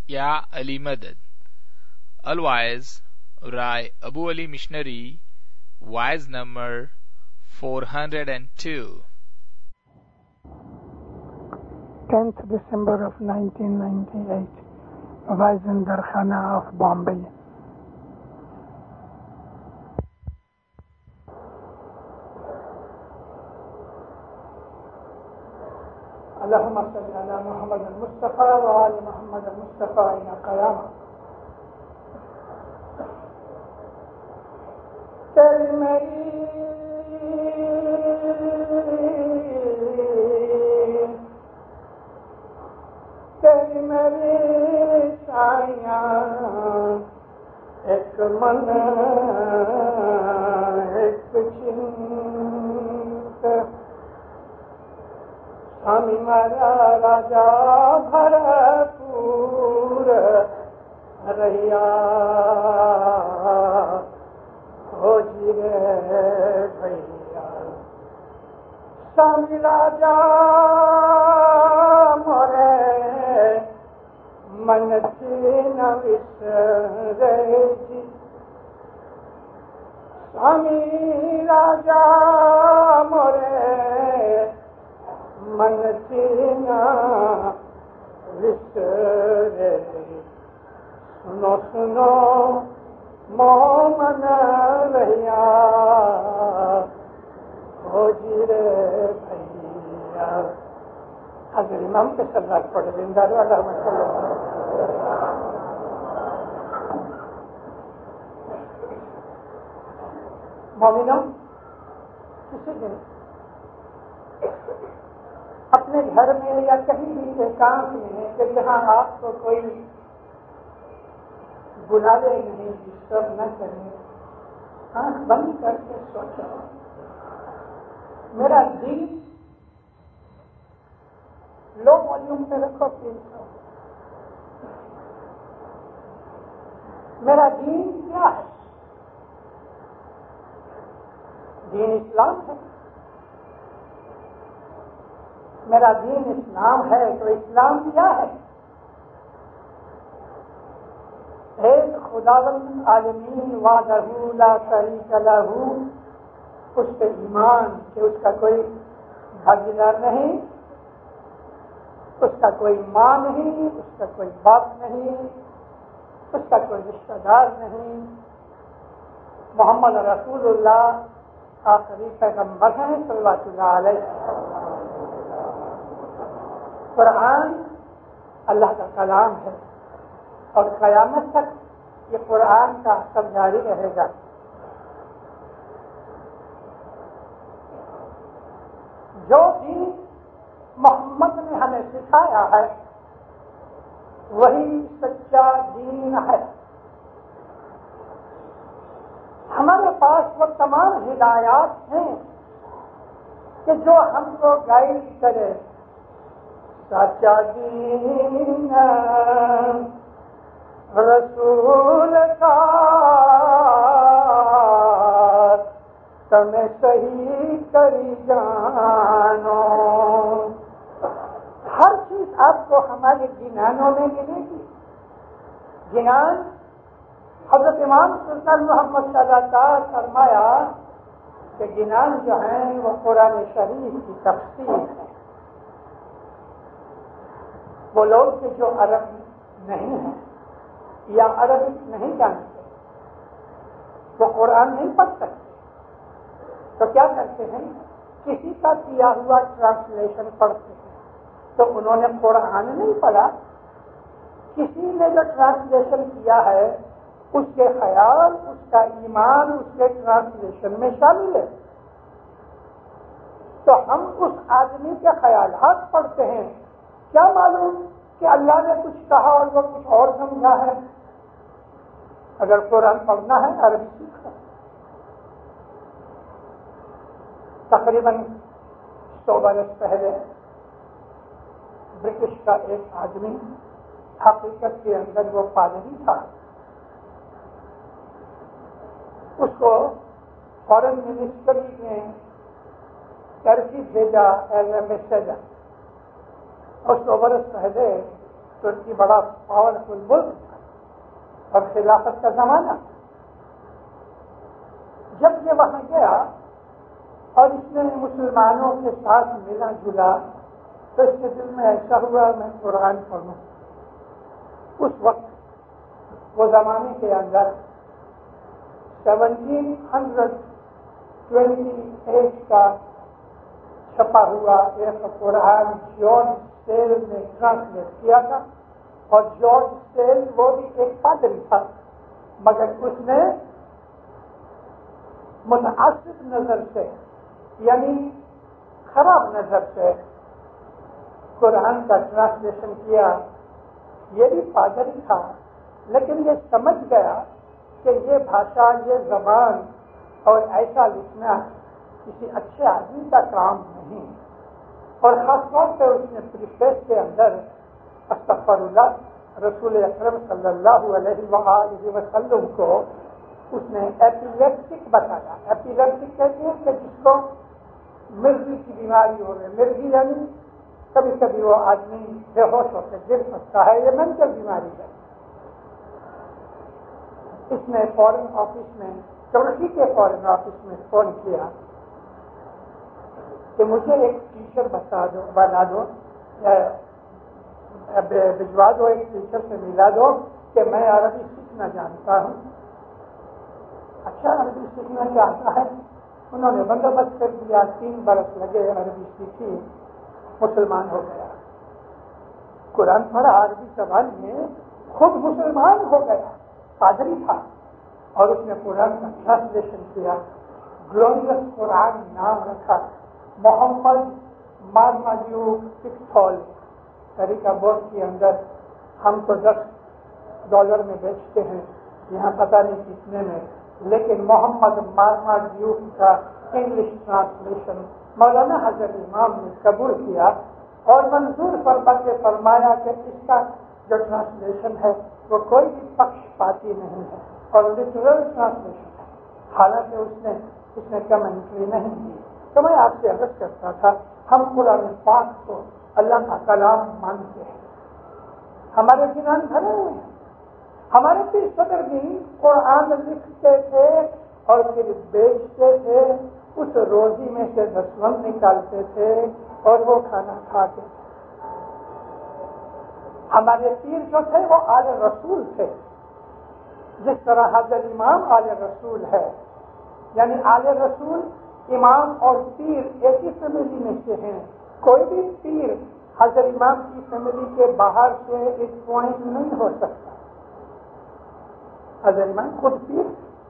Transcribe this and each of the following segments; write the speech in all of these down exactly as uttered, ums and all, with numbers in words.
یا علی مدد. Otherwise, Rai Abu Ali Missionary, wise number four hundred two. tenth December of nineteen ninety-eight, Waizen Darkhana of Bombay. اللهم صل على محمد المصطفى وآل محمد المصطفى إلى قيامة. تیری میری تیری میری سایاں ایک من ایک چنت سامی مارا راجا بھرپور رہیا ہو جی رے بھیا. سامی راجا مورے من تین وسرے جی. سامی راجا مورے من تین وسرے. سنو سنو مومن رہیا ہو جی رے بھیا. حضرت امام کے سردار پڑھ زندہ والا مسئلہ. مومنوں، کسی دن اپنے گھر میں یا کہیں بھی ایکانت میں کہ جہاں آپ کو کوئی بلاوے نہیں، ڈسٹرب نہ کرے، آنکھ بند کر کے سوچو میرا دل لو والیوم پہ رکھو تین سو. میرا دین کیا ہے؟ دین اسلام ہے. میرا دین اسلام ہے تو اسلام کیا ہے؟ ایک خداوند عالمین وحدہ لا شریک لہ، اس پہ ایمان کہ اس کا کوئی بھاگیدار نہیں، اس کا کوئی ماں نہیں، اس کا کوئی باپ نہیں، اس کا کوئی رشتہ دار نہیں. محمد رسول اللہ آخری پیغمبر ہیں صلی اللہ علیہ وسلم. قرآن اللہ کا کلام ہے اور قیامت تک یہ قرآن کا اثر جاری رہے گا. جو دین محمد نے ہمیں سکھایا ہے وہی سچا دین ہے. ہمارے پاس وہ تمام ہدایات ہیں کہ جو ہم کو گائیڈ کرے. سچا دین رسول کا تمہیں صحیح کری جانو. ہر چیز آپ کو ہمارے جنانوں میں ملے گی. جنان حضرت امام سلطان محمد صلی اللہ علیہ وسلم فرمایا کہ جنان جو ہیں وہ قرآن شریف کی تفسیر ہے. وہ لوگ کہ جو عرب نہیں ہیں یا عربی نہیں جانتے، وہ قرآن نہیں پڑھ سکتے، تو کیا کرتے ہیں؟ کسی کا کیا ہوا ٹرانسلیشن پڑھتے ہیں. تو انہوں نے قرآن نہیں پڑھا، کسی نے جو ٹرانسلیشن کیا ہے اس کے خیال، اس کا ایمان اس کے ٹرانسلیشن میں شامل ہے. تو ہم اس آدمی کے خیالات پڑھتے ہیں، کیا معلوم کہ اللہ نے کچھ کہا اور وہ کچھ اور سمجھا ہے. اگر قرآن پڑھنا ہے عربی سیکھو. تقریباً سو برس پہلے برٹش کا ایک آدمی، حقیقت کے اندر وہ پادری تھا، اس کو فارن منسٹری نے ترکی بھیجا ایز اے میسیجر. اور سو برس پہلے ترکی بڑا پاورفل ملک تھا اور خلافت کا زمانہ تھا. جب یہ وہاں گیا اور اس نے مسلمانوں کے ساتھ ملا جلا تو اس کے دل میں ایسا ہوا میں قرآن پڑھوں. اس وقت وہ زمانے کے اندر سیونٹین ہنڈریڈ ٹوینٹی ایٹ کا چھپا ہوا ایک قرآن جارج سیل نے ٹرانسلیٹ کیا تھا. اور جارج سیل وہ بھی ایک پادری تھا مگر اس نے متعصب نظر سے یعنی خراب نظر سے قرآن کا ٹرانسلیشن کیا. یہ بھی پادری تھا لیکن یہ سمجھ گیا کہ یہ بھاشا یہ زبان اور ایسا لکھنا کسی اچھے آدمی کا کام نہیں. اور خاص طور پہ اس نے پریفیس کے اندر استغفر اللہ رسول اکرم صلی اللہ علیہ وآلہ وسلم کو اس نے ایپیلیپٹک بتایا. ایپیلیپٹک کہتے ہیں کہ جس کو مرگی کی بیماری ہو رہی. مرگی یعنی کبھی کبھی وہ آدمی بے ہوش ہو کے گر سکتا ہے. یہ مینٹل بیماری ہے. اس نے فورن آفس میں ترکی کے فورن آفس میں فون کیا کہ مجھے ایک ٹیچر بتا دو بنا دو بھجوا دو ایک ٹیچر سے ملا دو کہ میں عربی سیکھنا جانتا ہوں. اچھا عربی سیکھنا چاہتا ہے. انہوں نے بندوبست کر دیا. تین برس لگے عربی سیکھی. مسلمان ہو گیا. قرآن پڑھا عربی زبان میں خود مسلمان ہو گیا. پادری تھا اور اس نے قرآن کا ٹرانسلیشن کیا. گلوریس قرآن نام رکھا. محمد مارماجیو پکتھول طریقہ بورڈ کے اندر ہم تو دس ڈالر میں بیچتے ہیں یہاں پتہ نہیں کتنے میں لیکن محمد مارماجیو کا انگلش ٹرانسلیشن مولانا حضرت امام نے قبول کیا اور منظور فرما کے فرمایا کہ اس کا جو ٹرانسلیشن ہے وہ کوئی بھی پکش پاتی نہیں ہے اور لٹرل ٹرانسلیشن ہے. حالانکہ اس نے اس نے کمنٹری نہیں دی. تو میں آپ سے عرض کرتا تھا ہم قرآن پاک کو اللہ کا کلام مانتے ہیں. ہمارے جنان بھرے ہوئے ہیں. ہمارے پیر صدر بھی قرآن لکھتے تھے اور پھر بیچتے تھے. اس روزی میں سے دسوند نکالتے تھے اور وہ کھانا کھاتے تھے. ہمارے پیر جو تھے وہ آل رسول تھے. جس طرح حضرت امام آل رسول ہے یعنی آل رسول امام اور پیر ایک ہی فیملی میں سے ہیں. کوئی بھی پیر حضرت امام کی فیملی کے باہر سے ایک پوائنٹ نہیں ہو سکتا. حضرت امام خود پیر.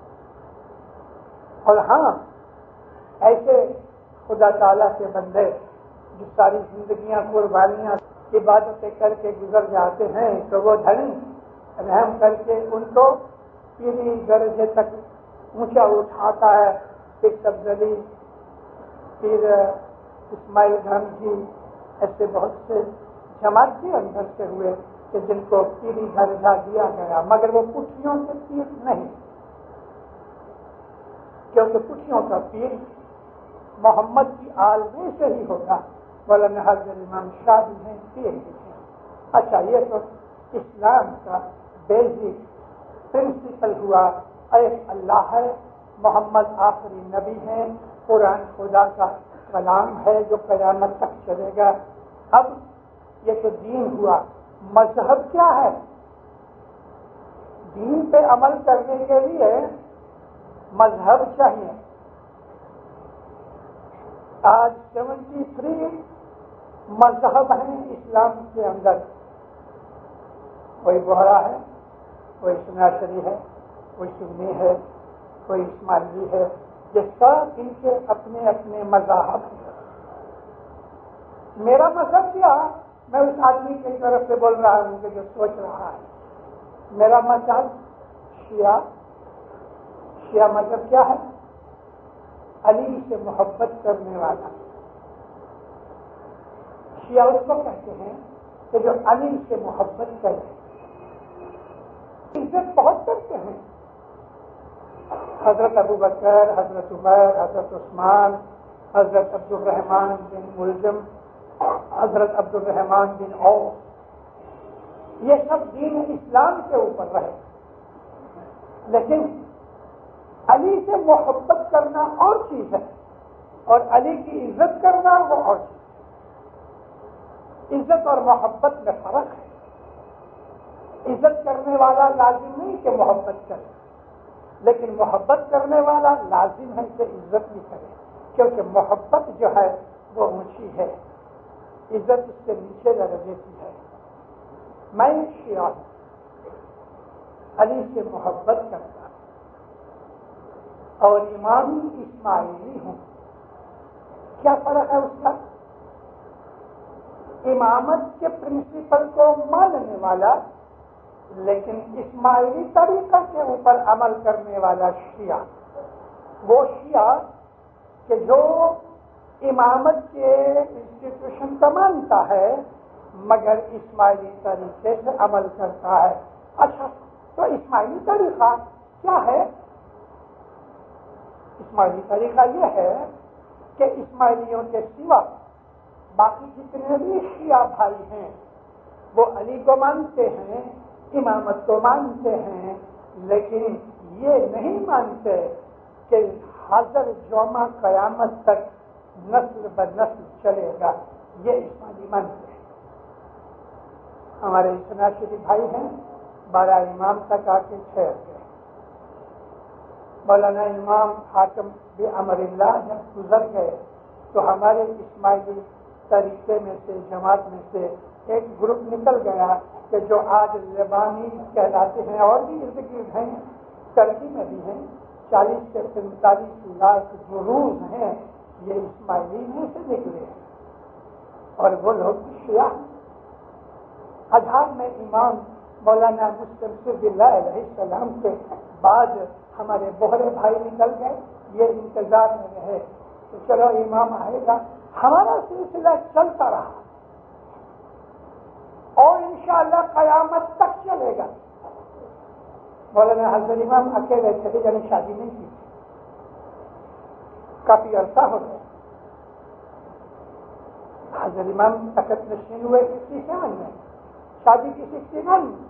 اور ہاں ایسے خدا تعالیٰ کے بندے جو ساری زندگیاں قربانیاں عبادتیں کر کے گزر جاتے ہیں تو وہ دھنی رحم کر کے ان کو پیری درجے تک اونچا اٹھاتا ہے. پھر سبزلی پھر اسماعیل خان جی ایسے بہت سے جماعت کے اندر سے ہوئے کہ جن کو پیری درجہ دیا گیا مگر وہ پٹھیوں سے پیر نہیں کیونکہ پٹھیوں کا پیر محمد کی آل میں سے ہی ہوگا. مولانا حضرت امام شاہ بھی ہیں پیر بھی ہیں. اچھا یہ تو اسلام کا بیسک پرنسپل ہوا. ایک اللہ ہے. محمد آخری نبی ہیں. قرآن خدا کا کلام ہے جو قیامت تک چلے گا. اب یہ تو دین ہوا. مذہب کیا ہے؟ دین پہ عمل کرنے کے لیے مذہب چاہیے. آج سیونٹی تھری مذہب ہیں اسلام کے اندر. کوئی بہرا ہے, کوئی سناسری ہے, کوئی سنی ہے, کوئی اسماعیلی ہے. یہ سب ان کے اپنے اپنے مذاہب ہیں. میرا مذہب کیا؟ میں اس آدمی کی طرف سے بول رہا ہوں کہ جو سوچ رہا ہے. میرا مذہب شیعہ. شیعہ مذہب کیا ہے؟ علی سے محبت کرنے والا. شیعہ اس کو کہتے ہیں کہ جو علی سے محبت کرے. عزت بہت کرتے ہیں. حضرت ابو بکر, حضرت عمر, حضرت عثمان, حضرت عبد الرحمن بن ملجم, حضرت عبد الرحمن بن عوف, یہ سب دین اسلام کے اوپر رہے، لیکن علی سے محبت کرنا اور چیز ہے اور علی کی عزت کرنا وہ اور چیز ہے۔ عزت اور محبت میں فرق ہے۔ عزت کرنے والا لازم نہیں کہ محبت کرے، لیکن محبت کرنے والا لازم ہے کہ عزت بھی کرے، کیونکہ محبت جو ہے وہ اونچی ہے، عزت اس سے نیچے درجے کی ہے۔ میں شیعہ علی سے محبت کرتا ہوں اور امامی اسماعیلی ہوں۔ کیا فرق ہے اس کا؟ امامت کے پرنسپل کو ماننے والا لیکن اسماعیلی طریقہ کے اوپر عمل کرنے والا شیعہ، وہ شیعہ کہ جو امامت کے انسٹیٹیوشن کا مانتا ہے مگر اسماعیلی طریقے سے عمل کرتا ہے۔ اچھا، تو اسماعیلی طریقہ کیا ہے؟ اسماعیلی طریقہ یہ ہے کہ اسماعیلیوں کے سوا باقی جتنے بھی شیعہ بھائی ہیں وہ علی کو مانتے ہیں، امامت کو مانتے ہیں، لیکن یہ نہیں مانتے کہ حاضر جومہ قیامت تک نسل بہ نسل چلے گا، یہ اسماعیلی مانتے ہیں۔ ہمارے اتنا شریف بھائی ہیں، بارہ امام تک آ کے ٹھہر گئے۔ مولانا امام حاکم بامر اللہ جب گزر گئے تو ہمارے اسماعیلی طریقے میں سے، جماعت میں سے ایک گروپ نکل گیا کہ جو آج لبانی کہلاتے ہیں، اور بھی ارد گرد ہیں، ترکی میں بھی ہیں، چالیس سے پینتالیس لاکھ جلوس ہیں، یہ اسماعیلی میں سے نکلے ہیں اور وہ لوگ شیعہ۔ ازہر میں امام مولانا مستنصر اللہ علیہ السلام کے بعد ہمارے بہرے بھائی نکل گئے، یہ انتظار میں رہے تو چلو امام آئے گا، ہمارا سلسلہ چلتا رہا اور انشاءاللہ قیامت تک چلے گا۔ مولانا حضرت امام اکیلے چلے، یعنی شادی نہیں کی، کافی عرصہ ہو گیا۔ حضرت امام تخت نشین ہوئے کسی سال میں، شادی کی سکسٹی نائن میں۔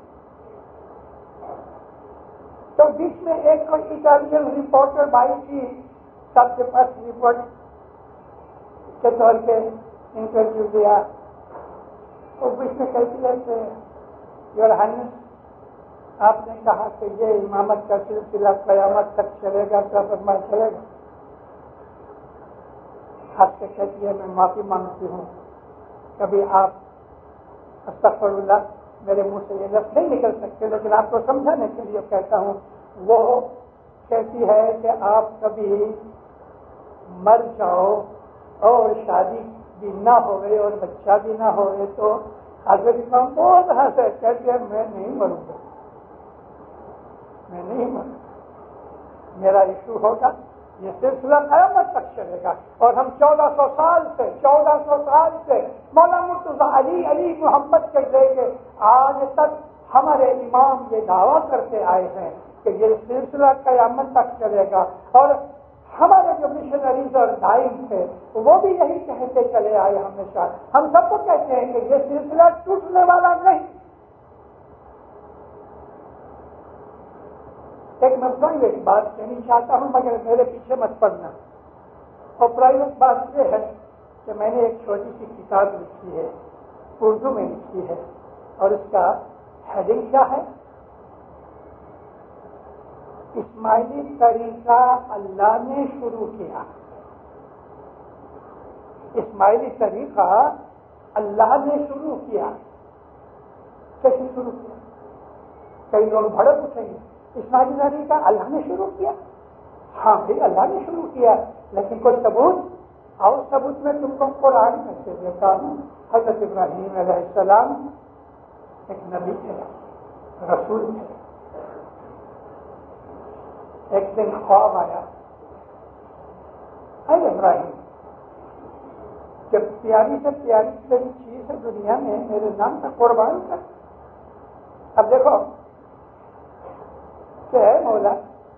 تو بیچ میں ایک کوئی اٹالین رپورٹر بھائی کی سب کے پاس رپورٹ کے طور پہ انٹرویو دیا، اور بیچ میں کہتی ہے کہ یور ہائنس آپ نے کہا کہ یہ امامت کا سلسلہ قیامت تک چلے گا، کیا فرمایا چلے گا؟ ہاتھ سے کہتی ہے میں معافی مانگتی ہوں، کبھی آپ استغفر اللہ میرے منہ سے یہ لفظ نہیں نکل سکتے، لیکن آپ کو سمجھانے کے لیے کہتا ہوں۔ وہ کہتی ہے کہ آپ کبھی مر جاؤ اور شادی بھی نہ ہوئے اور بچہ بھی نہ ہوئے تو حضرت امام بہت ہنسے، کہتے ہیں میں نہیں مروں گا، میں نہیں مروں گا، میرا ایشو ہوگا، یہ سلسلہ قیامت تک چلے گا۔ اور ہم چودہ سو سال سے چودہ سو سال سے مولانا مرتضیٰ علی علی محمد کے لے کے آج تک ہمارے امام یہ دعویٰ کرتے آئے ہیں کہ یہ سلسلہ قیامت تک چلے گا، اور ہمارے جو مشنریز اور دائم تھے وہ بھی یہی کہتے چلے آئے ہمیشہ۔ ہم سب کو کہتے ہیں کہ یہ سلسلہ ٹوٹنے والا نہیں۔ ایک میں پرائیویٹ بات کہنی چاہتا ہوں مگر میرے پیچھے مت پڑنا، اور پرائیویٹ بات یہ ہے کہ میں نے ایک چھوٹی سی کتاب لکھی ہے، اردو میں لکھی ہے، اور اس کا ہیڈنگ کیا ہے؟ اسماعیلی طریقہ اللہ نے شروع کیا۔ اسماعیلی طریقہ اللہ نے شروع کیا۔ کیسے شروع کیا؟ کئی لوگ بھڑک اٹھیں گے، اسماعیلی طریقہ اللہ نے شروع کیا؟ ہاں بھائی اللہ نے شروع کیا، لیکن کوئی ثبوت؟ اور ثبوت میں تم کو قرآن میں سے دیتا ہوں۔ حضرت ابراہیم علیہ السلام ایک نبی تھے، رسول تھے۔ ایک دن خواب آیا، اے ابراہیم جب پیاری سے پیاری تیری چیز ہے دنیا میں میرے نام کا قربان کر۔ اب دیکھو کہ ہے مولا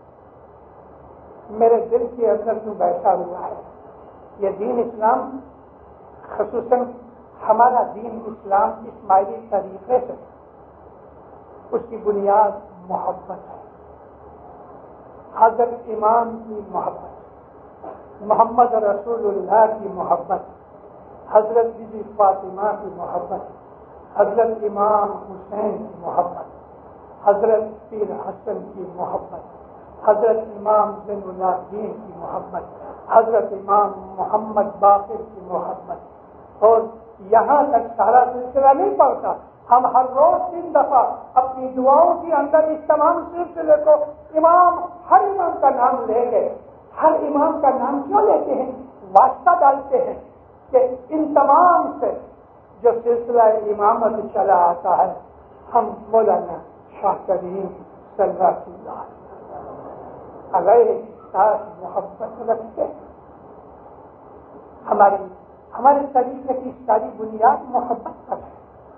میرے دل کے اندر جو بیٹھا ہوا ہے یہ دین اسلام، خصوصاً ہمارا دین اسلام اسماعیلی طریقے سے اس کی بنیاد محبت ہے. حضرت امام کی محبت، محمد رسول اللہ کی محبت، حضرت بی بی فاطمہ کی محبت، حضرت امام حسین کی محبت، حضرت پیر حسن کی محبت، حضرت امام زین العابدین کی محبت، حضرت امام محمد باقر کی محبت. اور یہاں تک سارا سلسلہ نہیں پڑتا. ہم ہر روز تین دفعہ اپنی دعاؤں کے اندر اس تمام سلسلے کو امام ہر امام کا نام لے گئے. ہر امام کا نام کیوں لیتے ہیں؟ واسطہ ڈالتے ہیں کہ ان تمام سے جو سلسلہ امامت چلا آتا ہے ہم مولانا شاہ کریم صلی اللہ علیہ ساتھ محبت رکھتے ہیں. ہماری ہمارے طریقے کی ساری بنیاد محبت پر ہے.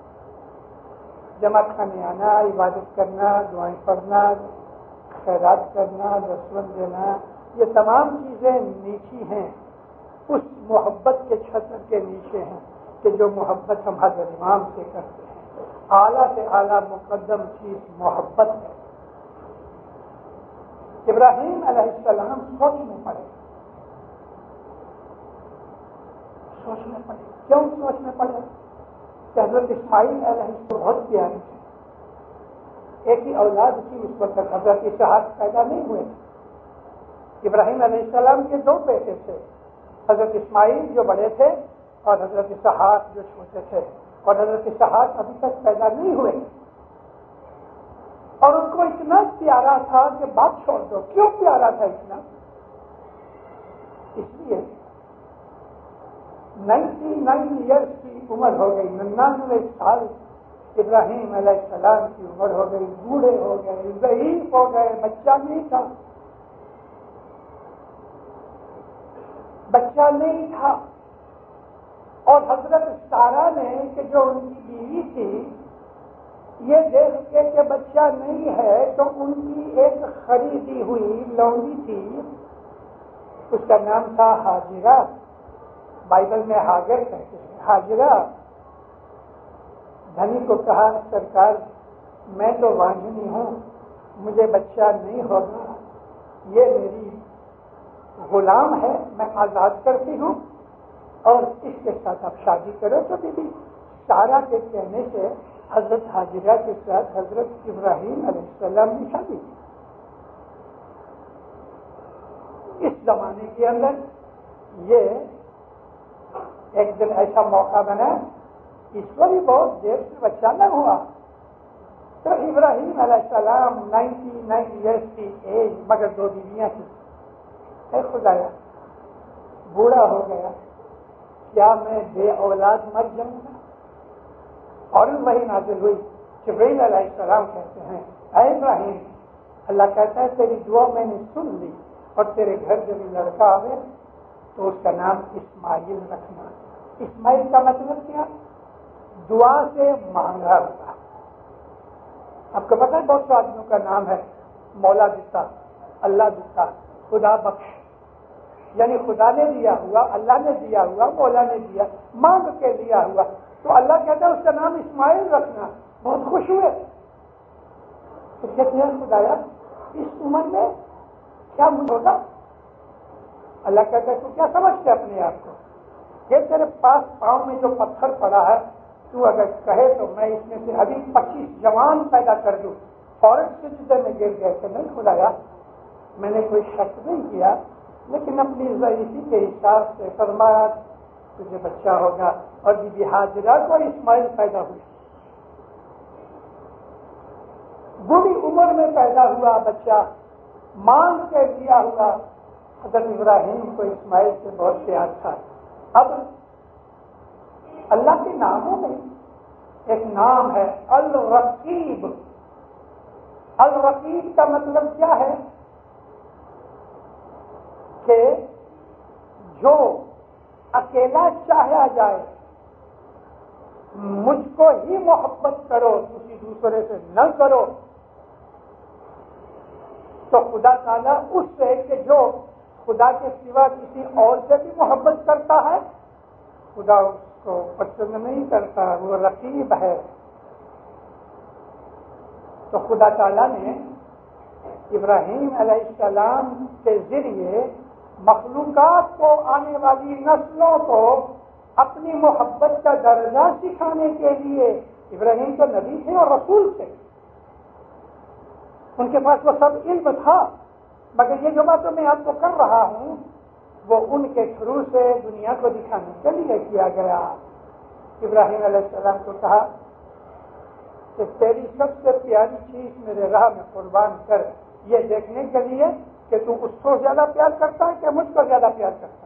جماعت خانے آنا، عبادت کرنا، دعائیں پڑھنا، خیرات کرنا، رسوم دینا، یہ تمام چیزیں نیچی ہیں، اس محبت کے چھتر کے نیچے ہیں کہ جو محبت ہم حضرت امام سے کرتے ہیں. اعلیٰ سے اعلیٰ مقدم چیز محبت ہے. ابراہیم علیہ السلام سوچنے پڑے سوچنے پڑے کیوں سوچنے پڑے کہ حضرت اسماعیل علیہ السلام بہت پیارے تھے. ایک ہی اولاد تھی اس وقت، حضرت اسحاق پیدا نہیں ہوئے. ابراہیم علیہ السلام کے دو بیٹے تھے، حضرت اسماعیل جو بڑے تھے اور حضرت اسحاق جو چھوٹے تھے، اور حضرت اسحاق ابھی تک پیدا نہیں ہوئے. اور ان کو اتنا پیارا تھا کہ بات چھوڑ دو. کیوں پیارا تھا اتنا؟ اس لیے نائنٹی نائن ایئرس کی عمر ہو گئی، ننانوے سال ابراہیم علیہ السلام کی عمر ہو گئی، بوڑھے ہو گئے، ضعیف ہو گئے، بچہ نہیں تھا بچہ نہیں تھا اور حضرت سارا نے کہ جو ان کی بیوی تھی یہ دیکھ کے کہ بچہ نہیں ہے تو ان کی ایک خریدی ہوئی لونڈی تھی، اس کا نام تھا حاجرہ. بائبل میں ہاجر کہتے ہیں. حاجرہ دھنی کو کہا سرکار میں تو وانجھنی ہوں، مجھے بچہ نہیں ہوگا، یہ میری غلام ہے، میں آزاد کرتی ہوں اور اس کے ساتھ آپ شادی کرو. تو بی بی سارا کے کہنے سے حضرت حاجرہ کے ساتھ حضرت ابراہیم علیہ السلام نے شادی کی. اس زمانے کے اندر یہ ایک دن ایسا موقع بنا، ایشوری بہت دیر سے بچہ نہ ہوا تو ابراہیم علیہ السلام نائنٹی نائن ایئرس کی ایج، مگر دو بیویاں تھیں. اے خدایا بوڑھا ہو گیا، کیا میں بے اولاد مر جاؤں گا؟ اور وہی نازل ہوئی. جبرائیل علیہ السلام کہتے ہیں اے ابراہیم، اللہ کہتا ہے تیری دعا میں نے سن لی اور تیرے گھر جب لڑکا آئے تو اس کا نام اسماعیل رکھنا. اسماعیل کا مطلب کیا؟ دعا سے مانگا ہوا. آپ کو پتا ہے بہت سے آدمیوں کا نام ہے مولا دیتا، اللہ دیتا، خدا بخش، یعنی خدا نے دیا ہوا، اللہ نے دیا ہوا، مولا نے دیا، مانگ کے دیا ہوا. تو اللہ کہتا ہے اس کا نام اسماعیل رکھنا. بہت خوش ہوئے تو کہتے ہیں خدایا اس عمر میں کیا مجھے ہوگا؟ اللہ کہتا ہے تو کیا سمجھتے اپنے آپ کو؟ یہ تیرے پاس پاؤں میں جو پتھر پڑا ہے تو اگر کہے تو میں اس میں سے ابھی پچیس جوان پیدا کر دوں. فوراً سجدے میں گر گئے کہ نہیں خدایا میں نے کوئی شک نہیں کیا، لیکن اپنی ضعیفی کے حساب سے فرمایا تجھے بچہ ہوگا. اور بی بی حاجرہ کو اسماعیل پیدا ہوئی. بری عمر میں پیدا ہوا بچہ، مانگ کے دیا ہوا. حضرت ابراہیم کو اسماعیل سے بہت پیار تھا. اب اللہ کے ناموں میں ایک نام ہے الرقیب. الرقیب کا مطلب کیا ہے؟ کہ جو اکیلا چاہا جائے مجھ کو ہی محبت کرو، کسی دوسرے سے نہ کرو. تو خدا تعالیٰ اس سے کہ جو خدا کے سوا کسی اور سے بھی محبت کرتا ہے خدا اس کو پسند نہیں کرتا. وہ رقیب ہے. تو خدا تعالیٰ نے ابراہیم علیہ السلام کے ذریعے مخلوقات کو، آنے والی نسلوں کو اپنی محبت کا درجہ سکھانے کے لیے، ابراہیم تو نبی تھے اور رسول تھے، ان کے پاس وہ سب علم تھا، مگر یہ جو باتوں میں آپ کو کر رہا ہوں وہ ان کے تھرو سے دنیا کو دکھانے کے لیے کیا گیا۔ ابراہیم علیہ السلام کو کہا کہ تیری سب سے پیاری چیز میرے راہ میں قربان کر، یہ دیکھنے کے لیے کہ تو اس کو زیادہ پیار کرتا ہے کہ مجھ کو زیادہ پیار کرتا ہے۔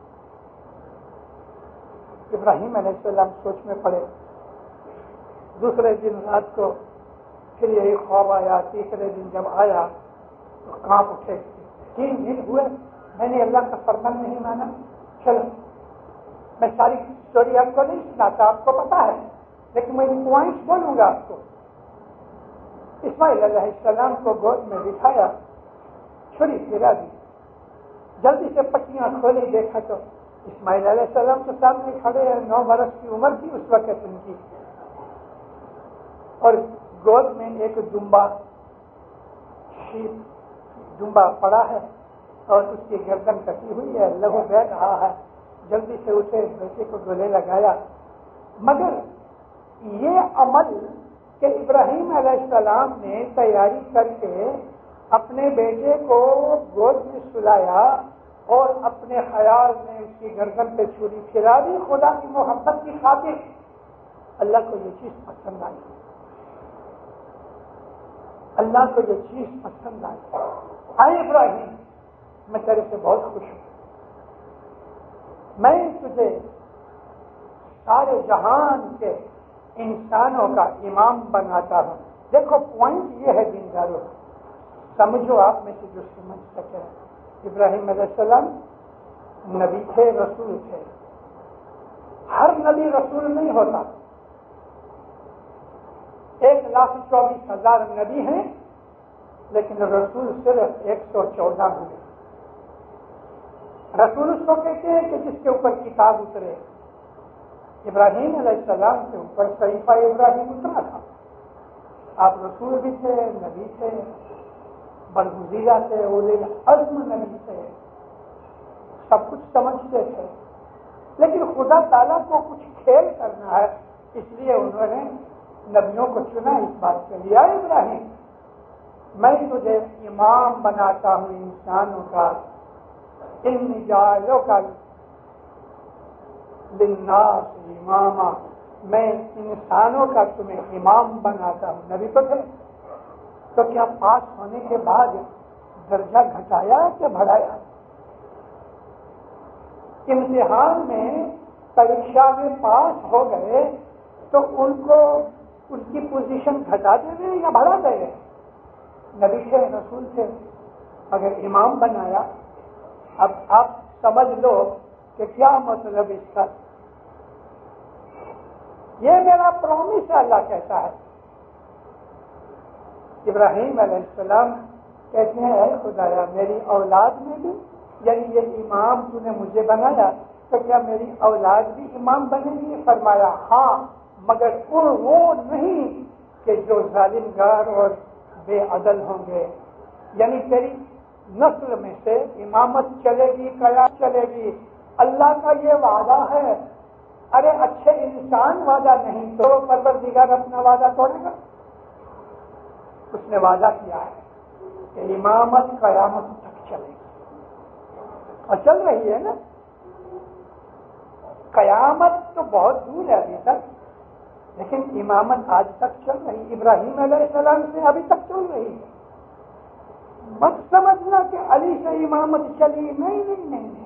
ابراہیم علیہ السلام سوچ میں پڑے۔ دوسرے دن رات کو پھر یہی خواب آیا، تیسرے دن جب آیا تو کانپ اٹھے۔ تین دن ہوئے میں نے اللہ کا فرمان نہیں مانا۔ چلو میں ساری اسٹوری آپ کو نہیں سناتا، آپ کو پتا ہے، لیکن میں پوائنٹس بولوں گا آپ کو۔ اسماعیل علیہ السلام کو گود میں بٹھایا، چھری پھرا دی، جلدی سے پٹیاں کھولی، دیکھا تو اسماعیل علیہ السلام تو سامنے کھڑے ہیں، نو برس کی عمر تھی اس وقت ان کی، اور گود میں ایک دمبا شیپ دمبا پڑا ہے اور اس کی گردن کٹی ہوئی ہے، لہو بہہ رہا ہے۔ جلدی سے اسے بیٹے کو گلے لگایا، مگر یہ عمل کہ ابراہیم علیہ السلام نے تیاری کر کے اپنے بیٹے کو گود میں سلایا اور اپنے خیال میں اس کی گردن پہ چھری پھرا دی، خدا کی محبت کی خاطر، اللہ کو یہ چیز پسند آئی، اللہ کو یہ چیز پسند آئی۔ آئے ابراہیم، میں تیرے سے بہت خوش ہوں، میں تجھے سارے جہان کے انسانوں کا امام بناتا ہوں۔ دیکھو پوائنٹ یہ ہے دینداروں، سمجھو آپ میں سے جو سمجھ سکے۔ ابراہیم علیہ السلام نبی تھے، رسول تھے۔ ہر نبی رسول نہیں ہوتا، ایک لاکھ چوبیس ہزار نبی ہیں لیکن رسول صرف ایک سو چودہ ہوئے۔ رسول اس کو کہتے ہیں کہ جس کے اوپر کتاب اترے۔ ابراہیم علیہ السلام کے اوپر صحیفہ ابراہیم اترا تھا۔ آپ رسول بھی تھے، نبی تھے، برگزیدہ تھے، اولے عزم نبی تھے، سب کچھ سمجھتے تھے، لیکن خدا تعالیٰ کو کچھ کھیل کرنا ہے، اس لیے انہوں نے نبیوں کو چنا اس بات کے لیے۔ ابراہیم، میں تجھے امام بناتا ہوں انسانوں کا، ان جاعلوں کا للناس اماما، میں انسانوں کا تمہیں امام بناتا ہوں۔ نبی تو تھے، تو کیا پاس ہونے کے بعد درجہ گھٹایا کہ بڑھایا؟ امتحان میں پریکشا میں پاس ہو گئے تو ان کو ان کی پوزیشن گھٹا دے گئے یا بڑھا دے گئے؟ نبی تھے، رسول تھے، اگر امام بنایا۔ اب آپ سمجھ لو کہ کیا مطلب اس کا۔ یہ میرا پرومس ہے، اللہ کہتا ہے۔ ابراہیم علیہ السلام کہتے ہیں اے خدایا میری اولاد میں بھی، یعنی یہ امام تو نے مجھے بنایا تو کیا میری اولاد بھی امام بنے گی؟ فرمایا ہاں، مگر وہ نہیں کہ جو ظالم گار اور بے عدل ہوں گے، یعنی تیری نسل میں سے امامت چلے گی، قیام چلے گی۔ اللہ کا یہ وعدہ ہے، ارے اچھے انسان وعدہ نہیں تو پروردگار اپنا وعدہ توڑے گا؟ اس نے وعدہ کیا ہے کہ امامت قیامت تک چلے گی، اور چل رہی ہے نا۔ قیامت تو بہت دور ہے ابھی تک، لیکن امامت آج تک چل رہی، ابراہیم علیہ السلام سے ابھی تک چل رہی ہے۔ مت سمجھنا کہ علی سے امامت چلی، نہیں نہیں نہیں نہیں،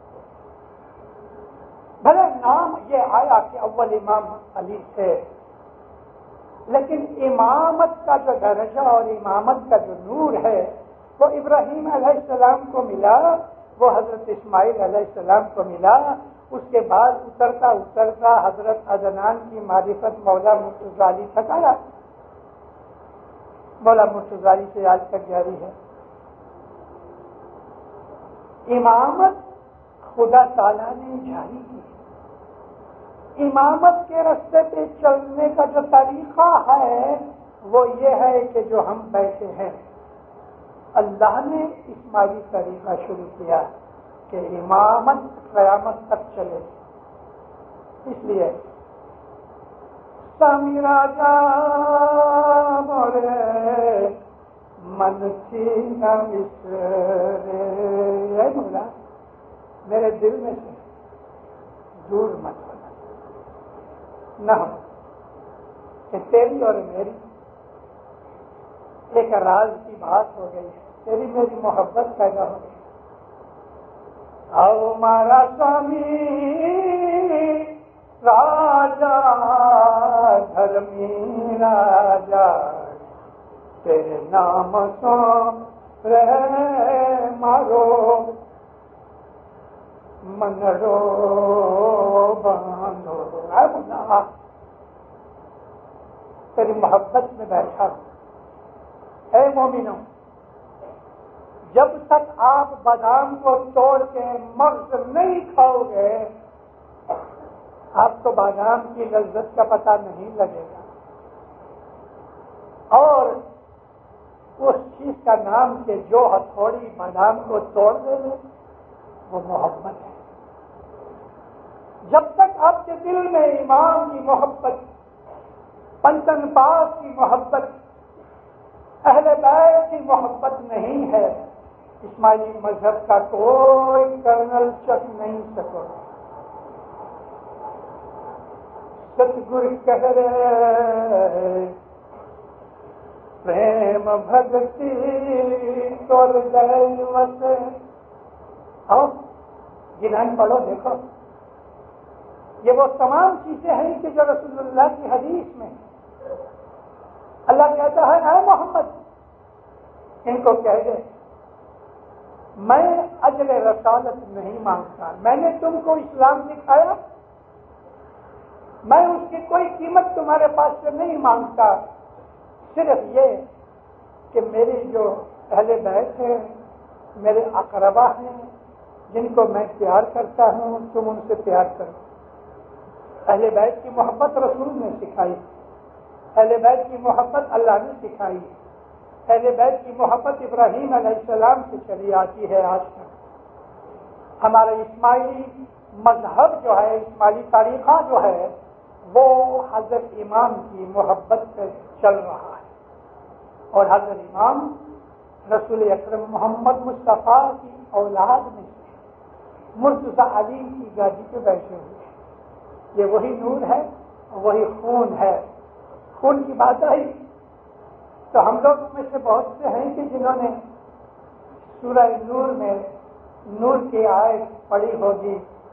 بھلے نام یہ آیا کہ اول امام علی تھے، لیکن امامت کا جو درجہ اور امامت کا جو نور ہے وہ ابراہیم علیہ السلام کو ملا، وہ حضرت اسماعیل علیہ السلام کو ملا۔ اس کے بعد اترتا اترتا حضرت عدنان کی معرفت مولا مرتضی تک آیا۔ مولا مرتضی سے آج تک جاری ہے۔ امامت خدا تعالیٰ نے جاری کی۔ امامت کے راستے پہ چلنے کا جو طریقہ ہے وہ یہ ہے کہ جو ہم بیٹھے ہیں اللہ نے اسماعیلی طریقہ شروع کیا کہ امامت قیامت تک چلے. اس لیے سامی راجا مورے من سینا مصرے، اے مولا میرے دل میں سے دور مت ہونا نہ ہو کہ تیری اور میری ایک راز کی بات ہو گئی ہے، تیری میری محبت پیدا ہو گئی. او مارا سوامی راجا دھرمی راجا تیرے نام سو رہے مارو منڑو باندھو. اے مولا تیری محبت میں بیٹھا ہوں. اے مومنوں، جب تک آپ بادام کو توڑ کے مغز نہیں کھاؤ گے آپ کو بادام کی لذت کا پتہ نہیں لگے گا. اور اس چیز کا نام کہ جو ہتھوڑی بادام کو توڑ دے گے وہ محبت ہے. جب تک آپ کے دل میں امام کی محبت، پنچن پاک کی محبت، اہل بیت کی محبت نہیں ہے، اسماعیلی مذہب کا کوئی کرنل چک نہیں سکو. ستگر کہہ رہے پریم بھگتی تور دلوت. آؤ جنان پڑھو، دیکھو یہ وہ تمام چیزیں ہیں کہ جو رسول اللہ کی حدیث میں اللہ کہتا ہے اے محمد ان کو کہہ دے میں اجر رسالت نہیں مانگتا، میں نے تم کو اسلام دکھایا، میں اس کی کوئی قیمت تمہارے پاس سے نہیں مانگتا، صرف یہ کہ میری جو اہل بیت ہیں، میرے اقربا ہیں جن کو میں پیار کرتا ہوں تم ان سے پیار کرو. اہل بیت کی محبت رسول نے سکھائی، اہل بیت کی محبت اللہ نے سکھائی، اہل بیت کی محبت ابراہیم علیہ السلام سے چلی آتی ہے آج تک. ہمارا اسماعیلی مذہب جو ہے، اسماعیلی طریقہ جو ہے وہ حضرت امام کی محبت سے چل رہا ہے. اور حضرت امام رسول اکرم محمد مصطفیٰ کی اولاد میں سے مرتضی علی کی گادی پہ بیٹھے ہوئے ہیں. یہ وہی نور ہے، وہی خون ہے. خون کی بات آئی تو ہم لوگ میں سے بہت سے ہیں کہ جنہوں نے سورہ نور میں نور کی آیت پڑھی ہوگی.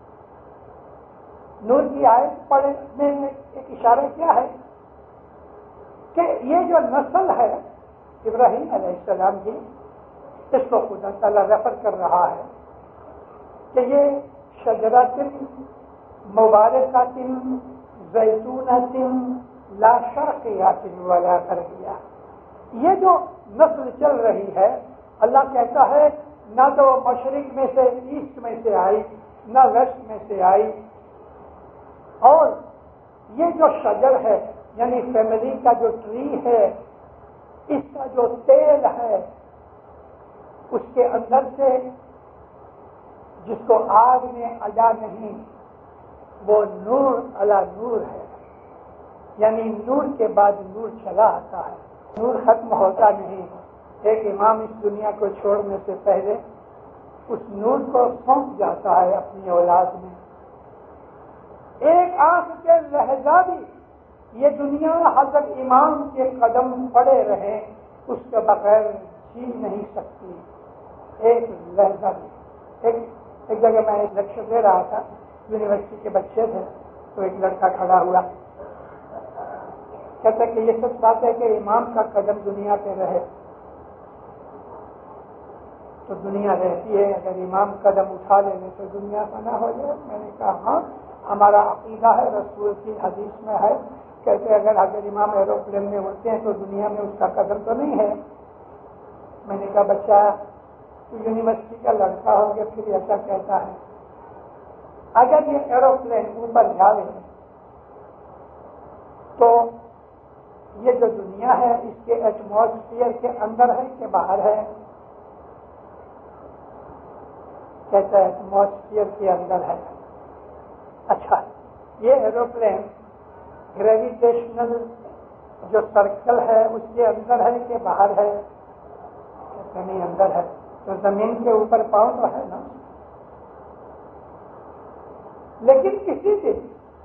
نور کی آیت پڑھنے میں ایک اشارہ کیا ہے کہ یہ جو نسل ہے ابراہیم علیہ السلام کی، اس کو خدا تعالیٰ ریفر کر رہا ہے کہ یہ شجرۃ مبارکۃ زیتونۃ لا شرقیۃ ولا غربیہ. یہ جو نسل چل رہی ہے اللہ کہتا ہے نہ تو مشرق میں سے ایسٹ میں سے آئی، نہ ویسٹ میں سے آئی. اور یہ جو شجر ہے یعنی فیملی کا جو ٹری ہے، اس کا جو تیل ہے اس کے اندر سے جس کو آگ میں اجا نہیں، وہ نور علی نور ہے. یعنی نور کے بعد نور چلا آتا ہے، نور ختم ہوتا نہیں. ایک امام اس دنیا کو چھوڑنے سے پہلے اس نور کو سونپ جاتا ہے اپنی اولاد میں. ایک آنکھ کے لہجہ بھی یہ دنیا حضرت امام کے قدم پڑے رہے اس کے بغیر جی نہیں سکتی. ایک لہجہ بھی. ایک ایک جگہ میں ایک لیکچر دے رہا تھا، یونیورسٹی کے بچے تھے، تو ایک لڑکا کھڑا ہوا کہتا کہ یہ سچ بات ہے کہ امام کا قدم دنیا پہ رہے تو دنیا رہتی ہے، اگر امام قدم اٹھا لے لے تو دنیا فنا ہو جائے. میں نے کہا ہاں ہمارا عقیدہ ہے، رسول کی حدیث میں ہے. کہتے اگر اگر امام ایروپلین میں اڑتے ہیں تو دنیا میں اس کا قدم تو نہیں ہے. میں نے کہا بچہ تو یونیورسٹی کا لڑکا ہو گیا پھر ایسا کہتا ہے. اگر یہ ایروپلین اوپر جائے تو یہ جو دنیا ہے اس کے ایٹماسفیئر کے اندر ہے کہ باہر ہے؟ کہتا ہے ایٹماسفیئر کے اندر ہے. اچھا، یہ ایروپلین گریویٹیشنل جو سرکل ہے اس کے اندر ہے کہ باہر ہے؟ کہتے نہیں اندر ہے. تو زمین کے اوپر پاؤں تو ہے نا. لیکن کسی دن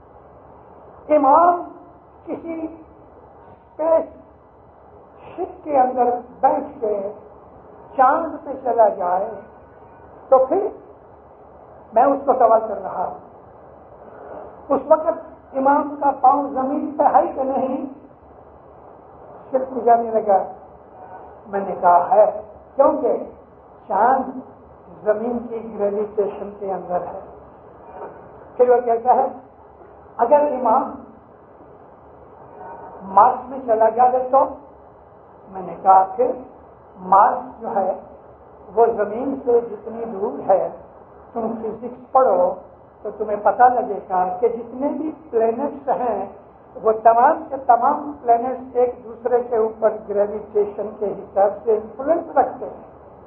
امام کسی اسپیس شپ کے اندر بیٹھ کے چاند پہ چلا جائے تو پھر میں اس کو سوال کر رہا ہوں، اس وقت امام کا پاؤں زمین پہ ہے کہ نہیں؟ صرف جانے لگا. میں نے کہا ہے، کیونکہ چاند زمین کی گریویٹیشن کے اندر ہے. پھر وہ کہتا ہے اگر امام مارس میں چلا جائے تو؟ میں نے کہا پھر مارس جو ہے وہ زمین سے جتنی دور ہے، تم فزکس پڑھو تو تمہیں پتہ لگے گا کہ جتنے بھی پلینٹس ہیں وہ تمام کے تمام پلینٹس ایک دوسرے کے اوپر گریویٹیشن کے حساب سے انفلوئنس رکھتے ہیں.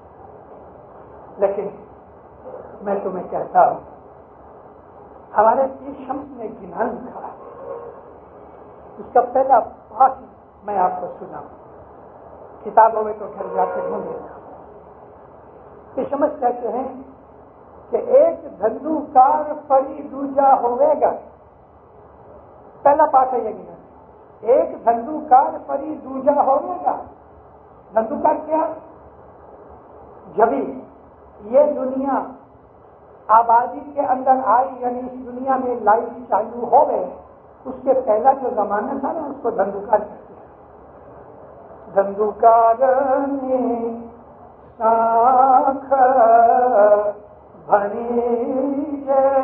لیکن میں تمہیں کہتا ہوں، ہمارے پیر شمس نے گنا لکھا ہے، اس کا پہلا پاس میں آپ کو سناؤں. کتابوں میں تو گھر جا کے ڈھونڈ لینا. پیر شمس کہتے ہیں کہ ایک دھندو کار پری دوجا ہوئے گا. پہلا پاس ہے یہ گنا. ایک دھندو کار پری دوجا ہوئے گا. دھندو کار کیا؟ جبھی یہ دنیا آبادی کے اندر آئی، یعنی اس دنیا میں لائف چالو ہو گئے، اس کے پہلا جو زمانہ تھا نا اس کو دھندوکار کہتے ہیں. دھندوکار نے ساکھ بھنی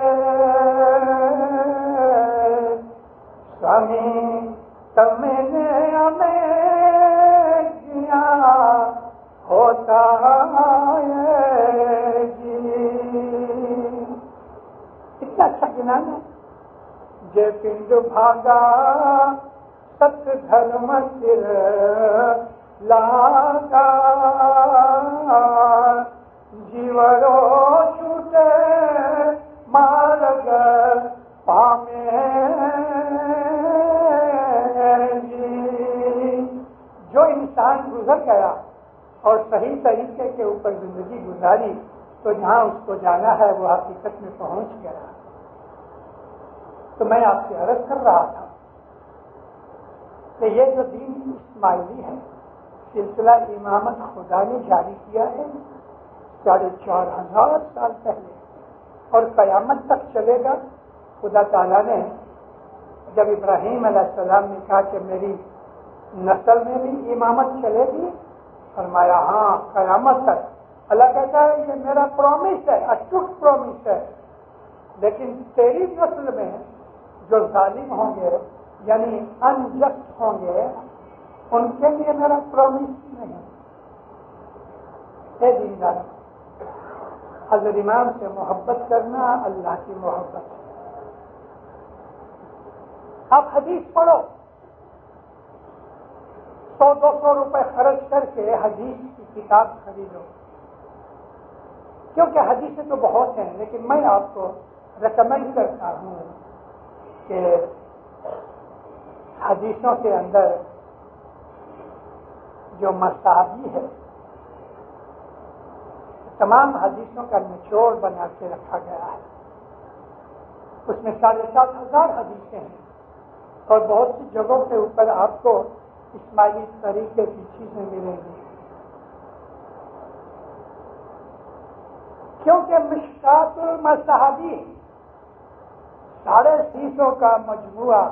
سمی تمہیں ہمیں کیا ہوتا ہے جی. اتنا اچھا گنا ہے. جے پنڈ بھاگا ست دھرم سر لاگا جیورو چھوٹے مارگ پامے جی. جو انسان گزر گیا اور صحیح طریقے کے اوپر زندگی گزاری تو جہاں اس کو جانا ہے وہ حقیقت میں پہنچ گیا. تو میں آپ سے عرض کر رہا تھا کہ یہ جو دین اسماعیلی ہے، سلسلہ امامت خدا نے جاری کیا ہے ساڑھے چار ہزار سال پہلے اور قیامت تک چلے گا. خدا تعالیٰ نے جب ابراہیم علیہ السلام نے کہا کہ میری نسل میں بھی امامت چلے گی، فرمایا ہاں قیامت تک. اللہ کہتا ہے یہ میرا پرومس ہے، اٹوٹ پرومس ہے، لیکن تیری نسل میں جو ظالم ہوں گے یعنی انجسٹ ہوں گے ان کے لیے میرا پرومس نہیں. اے دیندار، حضرت امام سے محبت کرنا اللہ کی محبت ہے. آپ حدیث پڑھو، سو دو سو روپے خرچ کر کے حدیث کی کتاب خریدو، کیونکہ حدیثیں تو بہت ہیں، لیکن میں آپ کو ریکمینڈ کرتا ہوں کہ حدیثوں کے اندر جو مصابی ہے تمام حدیثوں کا نچوڑ بنا کے رکھا گیا ہے. اس میں ساڑھے سات ہزار حدیثیں ہیں اور بہت سی جگہوں کے اوپر آپ کو اسماعیلی طریقے کی چیزیں ملیں گی. کیونکہ مشکات المصابی ساڑھے تیسوں کا مجموعہ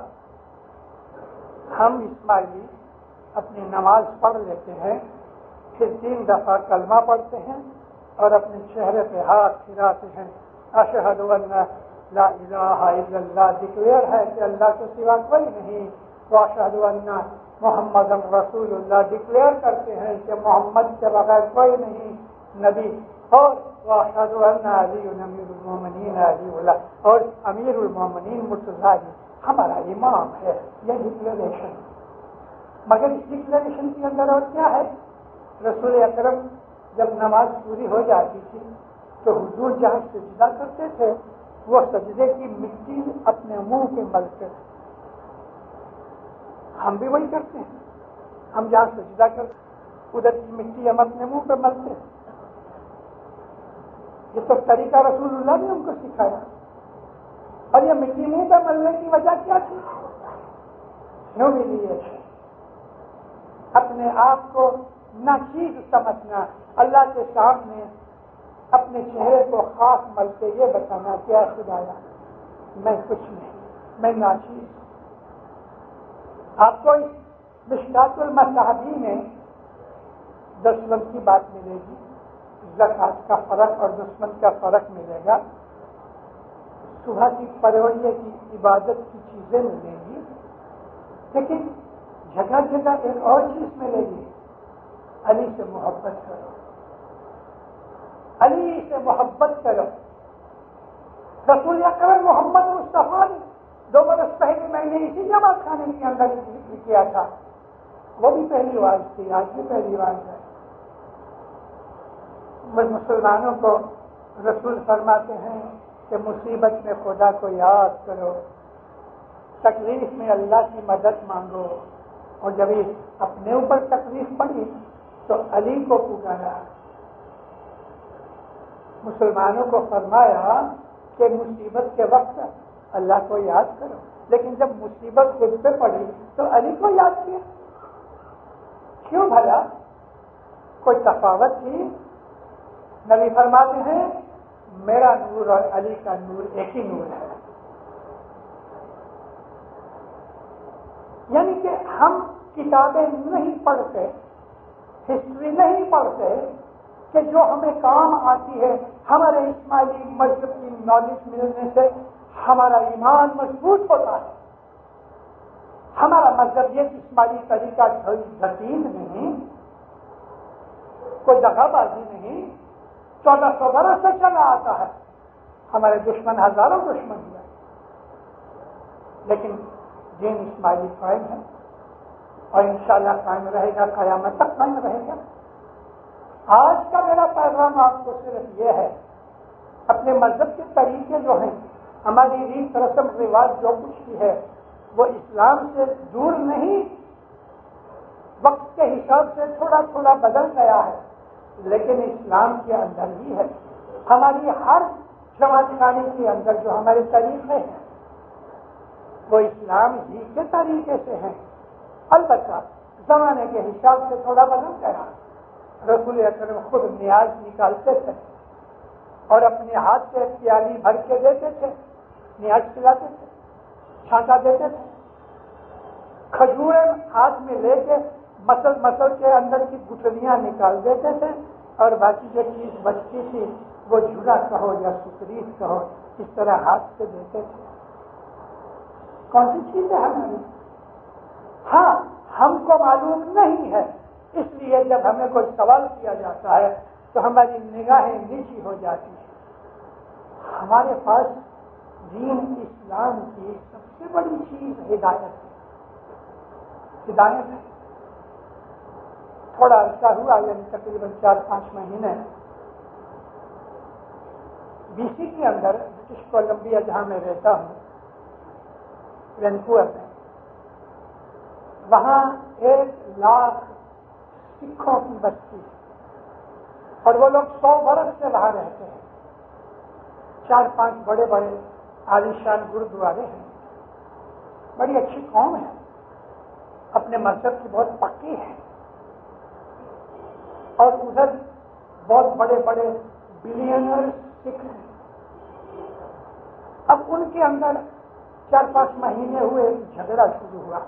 ہم اسماعیلی اپنی نماز پڑھ لیتے ہیں، پھر تین دفعہ کلمہ پڑھتے ہیں اور اپنے چہرے پہ ہاتھ پھراتے ہیں. اشہد ان لا الہ الا اللہ ڈکلیئر ہے کہ اللہ کے سوا کوئی نہیں. واشہد ان محمد رسول اللہ ڈکلیئر کرتے ہیں کہ محمد کے بغیر کوئی نہیں نبی. اور واشہد ان علی امیر المومنین علی اللہ اور امیر المومنین مرتضی علی ہمارا امام ہے. یہ ڈکلیریشن. مگر اس ڈکلیریشن کے اندر اور کیا ہے؟ رسول اکرم جب نماز پوری ہو جاتی تھی تو حضور جہاں سجدہ کرتے تھے وہ سجدے کی مٹی اپنے منہ پہ ملتے تھے. ہم بھی وہی کرتے ہیں. ہم جہاں سجدہ کرتے ادھر کی مٹی ہم اپنے منہ پہ ملتے ہیں. یہ تو طریقہ رسول اللہ نے ہم کو سکھایا. اور یہ مٹی منہ پہ ملنے کی وجہ کیا تھی؟ ہیومیلیشن، اپنے آپ کو ناچیز سمجھنا، اللہ کے سامنے اپنے چہرے کو خاک مل کے یہ بتانا کیا خدایا میں کچھ نہیں، میں ناچیز. آپ کو اس مشکات المصابیح میں دشمن کی بات ملے گی، زکات کا فرق اور دشمن کا فرق ملے گا، صبح کی پروڑیے کی عبادت کی چیزیں ملیں گی. لیکن جگہ جگہ ایک اور چیز ملے گی، علی سے محبت کرو، علی سے محبت کرو. رسول اکرم محمد مصطفیٰ نے دو برس پہلے میں نے اسی جماعت خانے کے اندر کیا تھا، وہ بھی پہلی بار تھی، آج بھی پہلی بار ہے. مسلمانوں کو رسول فرماتے ہیں کہ مصیبت میں خدا کو یاد کرو، تکلیف میں اللہ کی مدد مانگو. اور جب اپنے اوپر تکلیف پڑی تو علی کو پکارا. مسلمانوں کو فرمایا کہ مصیبت کے وقت اللہ کو یاد کرو، لیکن جب مصیبت خود پہ پڑی تو علی کو یاد کیا. کیوں بھلا؟ کوئی تفاوت تھی؟ نبی فرماتے ہیں میرا نور اور علی کا نور ایک ہی نور ہے. یعنی کہ ہم کتابیں نہیں پڑھتے، ہسٹری نہیں پڑھتے کہ جو ہمیں کام آتی ہے. ہمارے اسماعیلی مذہب کی نالج ملنے سے ہمارا ایمان مضبوط ہوتا ہے. ہمارا مذہب یہ اسماعیلی طریقہ کوئی جدید نہیں، کوئی دغا بازی نہیں، چودہ سو برس سے چلا آتا ہے. ہمارے دشمن ہزاروں دشمن ہوئے، لیکن دین اسماعیلی قائم ہے اور انشاءاللہ قائم رہے گا، قیامت تک قائم رہے گا. آج کا میرا پیغام آپ کو صرف یہ ہے، اپنے مذہب کے طریقے جو ہیں، ہماری ریت رسم رواج جو کچھ بھی ہے وہ اسلام سے دور نہیں، وقت کے حساب سے تھوڑا تھوڑا بدل گیا ہے، لیکن اسلام کے اندر ہی ہے. ہماری ہر جماعت خانے کے اندر جو ہمارے طریقے ہیں وہ اسلام ہی کے طریقے سے ہیں. البتہ زمانے کے حساب سے تھوڑا بدل گیا. رسول اکرم خود نیاز نکالتے تھے اور اپنے ہاتھ سے پیالی بھر کے دیتے تھے، نیاز پلاتے تھے، چھانٹا دیتے تھے. کھجوریں ہاتھ میں لے کے مسل مسل کے اندر کی گٹھلیاں نکال دیتے تھے اور باقی جو چیز بچتی تھی وہ جھولا کہو یا سکریت کہو اس طرح ہاتھ سے دیتے تھے. کون سی چیز ہے ہماری؟ ہاں ہم کو معلوم نہیں ہے، اس لیے جب ہمیں کوئی سوال کیا جاتا ہے تو ہماری نگاہیں نیچی ہو جاتی ہیں. ہمارے پاس دین اسلام کی سب سے بڑی چیز ہدایت ہے. ہدایت ہے. تھوڑا عرصہ ہوا، یعنی تقریباً چار پانچ مہینے بی سی کے اندر برٹش کولمبیا جہاں میں رہتا ہوں، وینکوور میں، وہاں ایک لاکھ سکھوں کی بستی ہے اور وہ لوگ سو برس سے وہاں رہتے ہیں. چار پانچ بڑے بڑے عالیشان گرودوارے ہیں. بڑی اچھی قوم ہے، اپنے مذہب کی بہت پکی ہے. اور ادھر بہت بڑے بڑے بلینئر سکھ ہیں. اب ان کے اندر چار پانچ مہینے ہوئے جھگڑا شروع ہوا.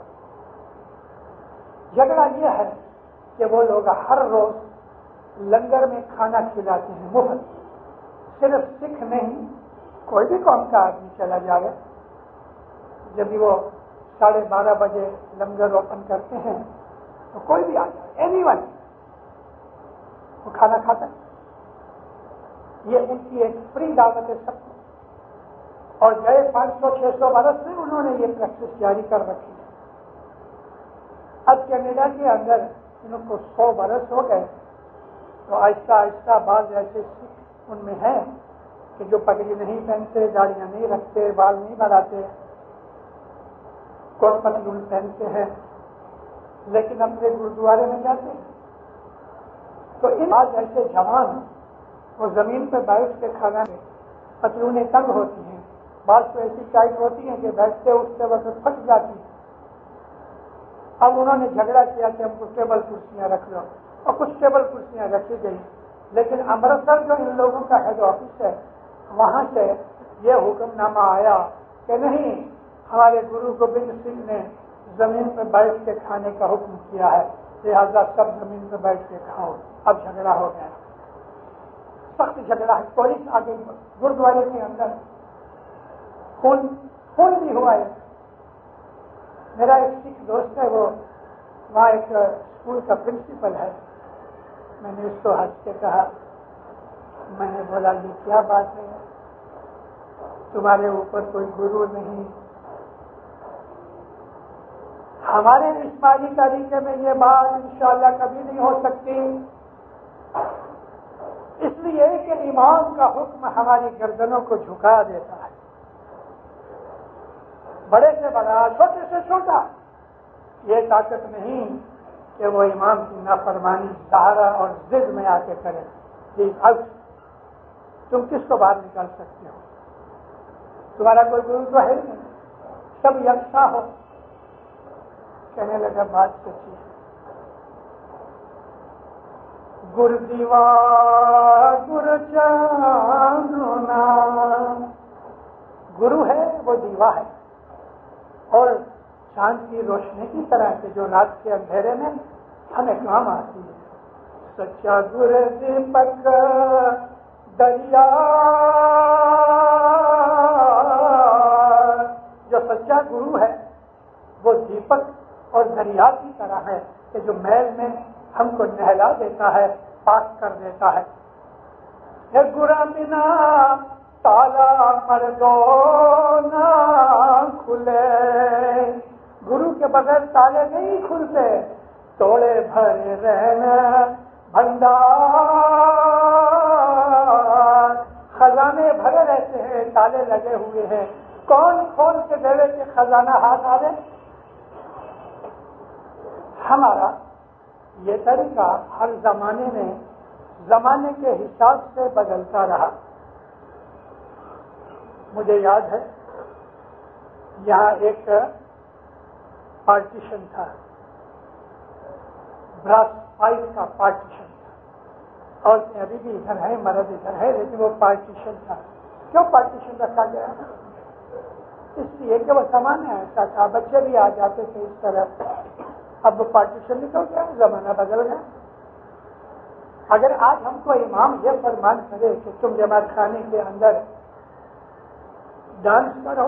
جھگڑا یہ ہے کہ وہ لوگ ہر روز لنگر میں کھانا کھلاتے ہیں مفت. صرف سکھ نہیں، کوئی بھی قوم کا آدمی چلا جائے، جب بھی وہ ساڑھے بارہ بجے لنگر اوپن کرتے ہیں تو کوئی بھی آ جائے، اینی ون، وہ کھانا کھاتا ہے. یہ ان کی ایک فری دعوت ہے سب کو. اور گئے پانچ سو چھ سو برس میں انہوں نے یہ پریکٹس جاری کر رکھی ہے. اب کینیڈا کے اندر ان کو سو برس ہو گئے تو آہستہ آہستہ بعض ایسے سکھ ان میں ہیں کہ جو پگڑی نہیں پہنتے، داڑیاں نہیں رکھتے، بال نہیں بڑھاتے، کوٹ پتلون پہنتے ہیں، لیکن اپنے گرودوارے میں جاتے ہیں۔ تو ان بعض ایسے جوان وہ زمین پہ بیٹھ کے کھانا میں پتلونیں تنگ ہوتی ہیں، بعض تو ایسی ٹائٹ ہوتی ہیں کہ بیٹھتے اٹھتے وقت پھٹ جاتی ہیں۔ اب انہوں نے جھگڑا کیا کہ ہم کچھ ٹیبل کرسیاں رکھ لو، اور کچھ ٹیبل کرسیاں رکھی گئی، لیکن امرتسر جو ان لوگوں کا ہیڈ آفس ہے وہاں سے یہ حکم نامہ آیا کہ نہیں، ہمارے گرو گوبند سنگھ نے زمین پہ بیٹھ کے کھانے کا حکم کیا ہے، لہٰذا سب زمین پہ بیٹھ کے کھاؤ۔ اب جھگڑا ہو گیا، سخت جھگڑا ہے، پولیس آ گئی گرودوارے کے اندر، خون خون بھی ہوا ہے۔ میرا ایک سکھ دوست ہے، وہ وہاں ایک اسکول کا پرنسپل ہے، میں نے اس کو ہنس کے کہا، میں نے بولا یہ کیا بات ہے، تمہارے اوپر کوئی گرو نہیں، ہمارے اسماعیلی طریقے میں یہ بات انشاءاللہ کبھی نہیں ہو سکتی، اس لیے کہ امام کا حکم ہماری گردنوں کو جھکا دیتا ہے، بڑے سے بڑا، چھوٹے سے چھوٹا، یہ طاقت نہیں کہ وہ امام کی نافرمانی سہارا اور ضد میں آ کے کرے۔ پلیز آؤٹ، تم کس کو باہر نکال سکتے ہو؟ تمہارا کوئی گرو تو ہے نہیں، سب یکساں ہو۔ کہنے لگا بات سچی ہے، گر دیوا گر چاندنا، گرو ہے وہ دیوا ہے، اور چاند کی روشنی کی طرح کے جو رات کے اندھیرے میں ہمیں کام آتی ہے۔ سچا گر دیپک دریا، جو سچا گرو ہے وہ دیپک اور دریا کی طرح ہے کہ جو میل میں ہم کو نہلا دیتا ہے، پاک کر دیتا ہے۔ یہ گرا بنا تالا مردو نہ کھلے، گرو کے بغیر تالے نہیں کھلتے، توڑے بھرے رہنا بھنڈار، خزانے بھرے رہتے ہیں، تالے لگے ہوئے ہیں، کون کھول کے دے کہ خزانہ ہاتھ آ دے؟ ہمارا یہ طریقہ ہر زمانے میں زمانے کے حساب سے بدلتا رہا۔ مجھے یاد ہے یہاں ایک پارٹیشن تھا، براس پائپ کا پارٹیشن تھا، اور ابھی بھی ادھر ہے، مرد ادھر ہے، لیکن وہ پارٹیشن تھا۔ کیوں پارٹیشن رکھا گیا؟ اس لیے کہ وہ زمانہ ایسا تھا، بچے بھی آ جاتے تھے اس طرح۔ اب وہ پارٹیشن نکل گیا، زمانہ بدل گیا۔ اگر آج ہم کو امام یہ فرمان کرے کہ تم جماعت خانے کے اندر ڈانس کرو،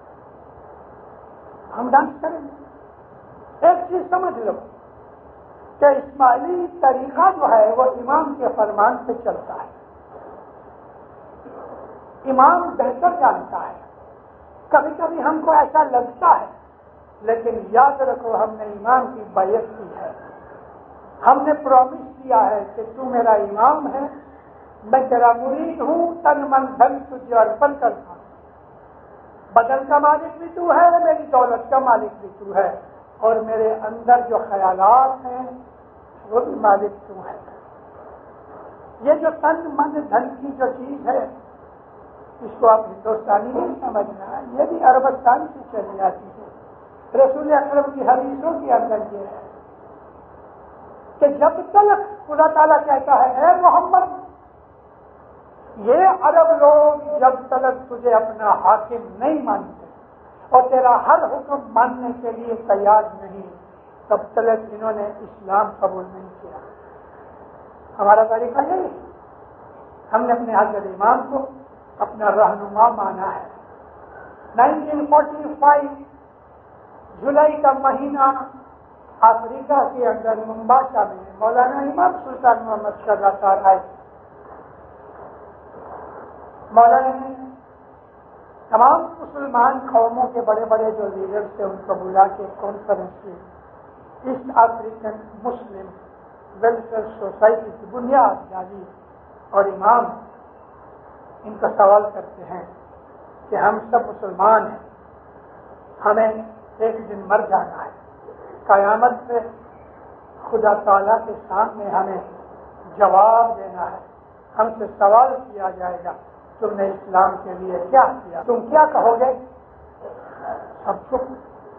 ہم ڈانس کریں گے۔ ایک چیز سمجھ لو کہ اسماعیلی طریقہ جو ہے وہ امام کے فرمان سے چلتا ہے، امام بہتر جانتا ہے۔ کبھی کبھی ہم کو ایسا لگتا ہے، لیکن یاد رکھو ہم نے امام کی بیعت کی ہے، ہم نے پرومس کیا ہے کہ تو میرا امام ہے، میں تیرا مرید ہوں، تن من دھن تجھے ارپن کرتا ہوں، بدن کا مالک بھی تو ہے، میری دولت کا مالک بھی تو ہے، اور میرے اندر جو خیالات ہیں وہ بھی مالک تو ہے۔ یہ جو تن من دھن کی جو چیز ہے اس کو آپ ہندوستانی نہیں سمجھنا، یہ بھی عربستان سے چلی آتی ہے۔ رسول اکرم کی حدیثوں کے اندر یہ ہے کہ جب تک خدا تعالیٰ کہتا ہے اے محمد، یہ عرب لوگ جب تک تجھے اپنا حاکم نہیں مانتے اور تیرا ہر حکم ماننے کے لیے تیار نہیں، تب تک انہوں نے اسلام قبول نہیں کیا۔ ہمارا طریقہ یہی ہے، ہم نے اپنے حضرت امام کو اپنا رہنما مانا ہے۔ نائنٹین فورٹی فائیو جولائی کا مہینہ افریقہ کے اندر ممباسا میں مولانا امام سلطان محمد شاہ صاحب آئے۔ مولانا نے تمام مسلمان قوموں کے بڑے بڑے جو لیڈر تھے ان کو بلا کے کانفرنس کی، East African Muslim welfare society کی بنیاد ڈالی اور امام ان کا سوال کرتے ہیں کہ ہم سب مسلمان ہیں، ہمیں ایک دن مر جانا ہے، قیامت میں خدا تعالیٰ کے سامنے ہمیں جواب دینا ہے، ہم سے سوال کیا جائے گا تم نے اسلام کے لیے کیا کیا، تم کیا کہو گے؟ سب چپ۔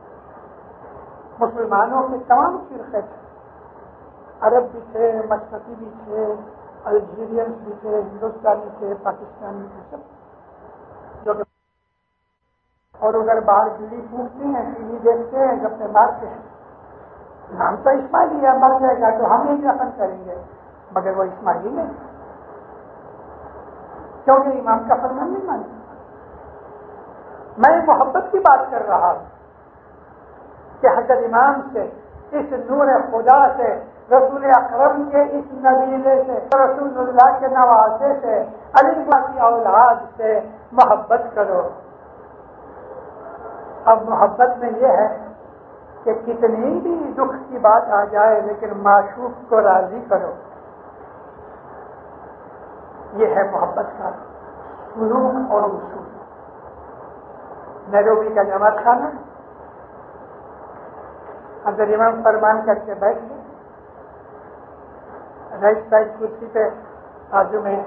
مسلمانوں کے تمام فرقے تھے، عرب بھی تھے، مشرقی بھی تھے، الجیرین بھی تھے، ہندوستانی تھے، پاکستانی تھے، سب جو کہ اور اگر باہر گلی پھونکتے ہیں، ٹی وی دیکھتے ہیں، گپے مارتے ہیں، نام تو اسماعیلی ہے، مر جائے گا تو ہم ہی دفن کریں گے، مگر وہ اسماعیلی نہیں، کیونکہ امام کا فرمان نہیں مانتے۔ میں محبت کی بات کر رہا ہوں کہ حضرت امام سے، اس نور خدا سے، رسول اکرم کے اس نبیلے سے، رسول اللہ کے نوازے سے، علی کی اولاد سے محبت کرو۔ اب محبت میں یہ ہے کہ کتنی بھی دکھ کی بات آ جائے لیکن معشوق کو راضی کرو، یہ ہے محبت کا سلوک اور اصول۔ نیروبی کا جماعت خانہ حضرت امام فرمان کر کے بیٹھ گئے، رائٹ سائڈ کرسی پہ بازو میں